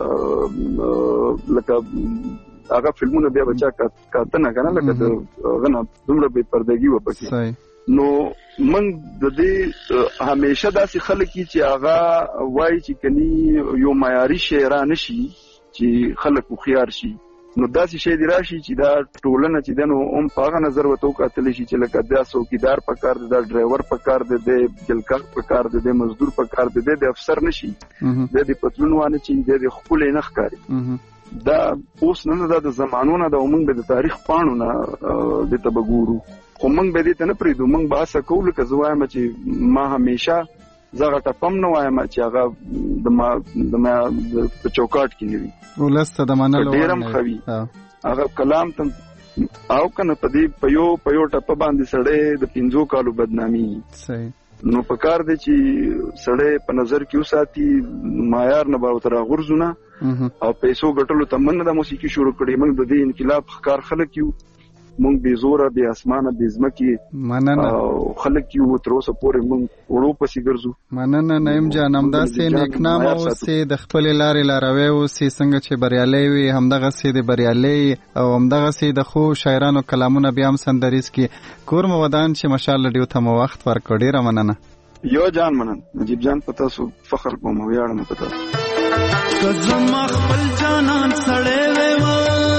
څومره لکه هغه فلمونه بیا بچا کاته نه کنه لکه هغه نه دومره بې پردګي و پکې نو موږ د دې همیشه داسې خلک چې هغه وایي چې کني یو معیاري شاعران شي چې خلک هوښیار شي نو داسې شی دی راشي چې دا ټولنه چې ده نو هم په هغه نظر ورته وکتلی شي چې لکه دا څوکیدار په کار دی دا ډرایور په کار دی دی جلکار په کار دی دی مزدور په کار دی دی افسر نه شي دی د پتلون وانه چې دی د ښکلی نه ښکاري دا اوس نه دا د زمانو نه ده او موږ به د تاریخ پاڼو نه دې ته به ګورو خو موږ به دې ته نه پرېږدو موږ به هڅه کوو لکه زه وایم چې ما همیشه زه هغه ټپم نه وایم چې هغه د ما په چوکاټ کې نه وي ولس ته د منلو ډېر هم ښه وي هغه کلام ته او که نه په دې په یو ټپه باندې سړی د 5 کالو بدنامي نو په کار دی چې سړی په نظر کې وساتي معیار نه به ورته راغورځو نه او پیسو ګټلو ته من نه دا موسیقي شروع کړې موږ د دې انقلاب ښکار خلک یو مونږ بې زوره بې اسمانه بې ځمکې او خلک یو تر اوسه پورې مونږ وړو پسې ګرځو مننه نعیم جان همداسې نیکنامه اوسې د خپلې لارې لاروی اوسې څنګه چې بریالی وي همدغسې د بریالۍ او همدغسې د ښو شاعرانو کلامونه بیا هم سندریز کړي کور مو ودان چې مشال رډیو ته مو وخت ورکړ ډېره مننه یو جان مننه نجیب جان په تاسو فخر کوم ویاړم په تاسو که زما خپل جانان سړی وی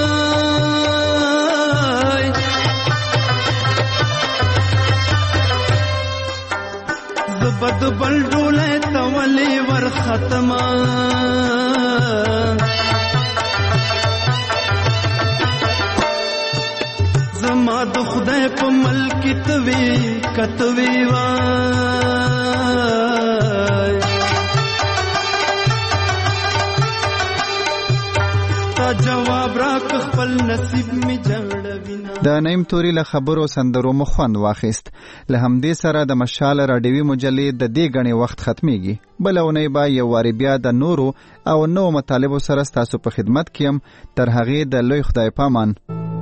بد بل ډوله تولی ور ختمه زما د خدای په ملک توی کتوی وای را جواب را خپل نصیب می جوړوي. د نعیم توري له خبرو سندرو مخوند واخیست. له همدې سره د مشال راډیوي مجلې د دې غني وخت ختميږي. بل اونۍ به یو واری بیا د نورو او نو مطالبو سره تاسو په خدمت کیم. تر هغه د لوی خدای پامان.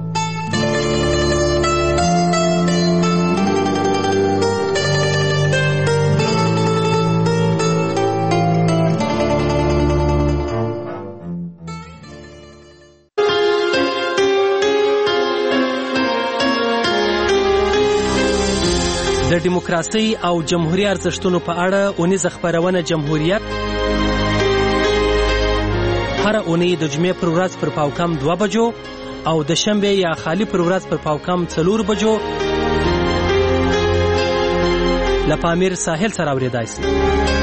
د دیموکراسي او جمهوریت ارزښتونو په اړه اونیزه خبرونه جمهوریت هر اونۍ د جمعې پر ورځ پر پاوکم 2 بجو او د شنبه یا خالی پر ورځ پر پاوکم 4 بجو له پامیر ساحل سره اوریدای شي.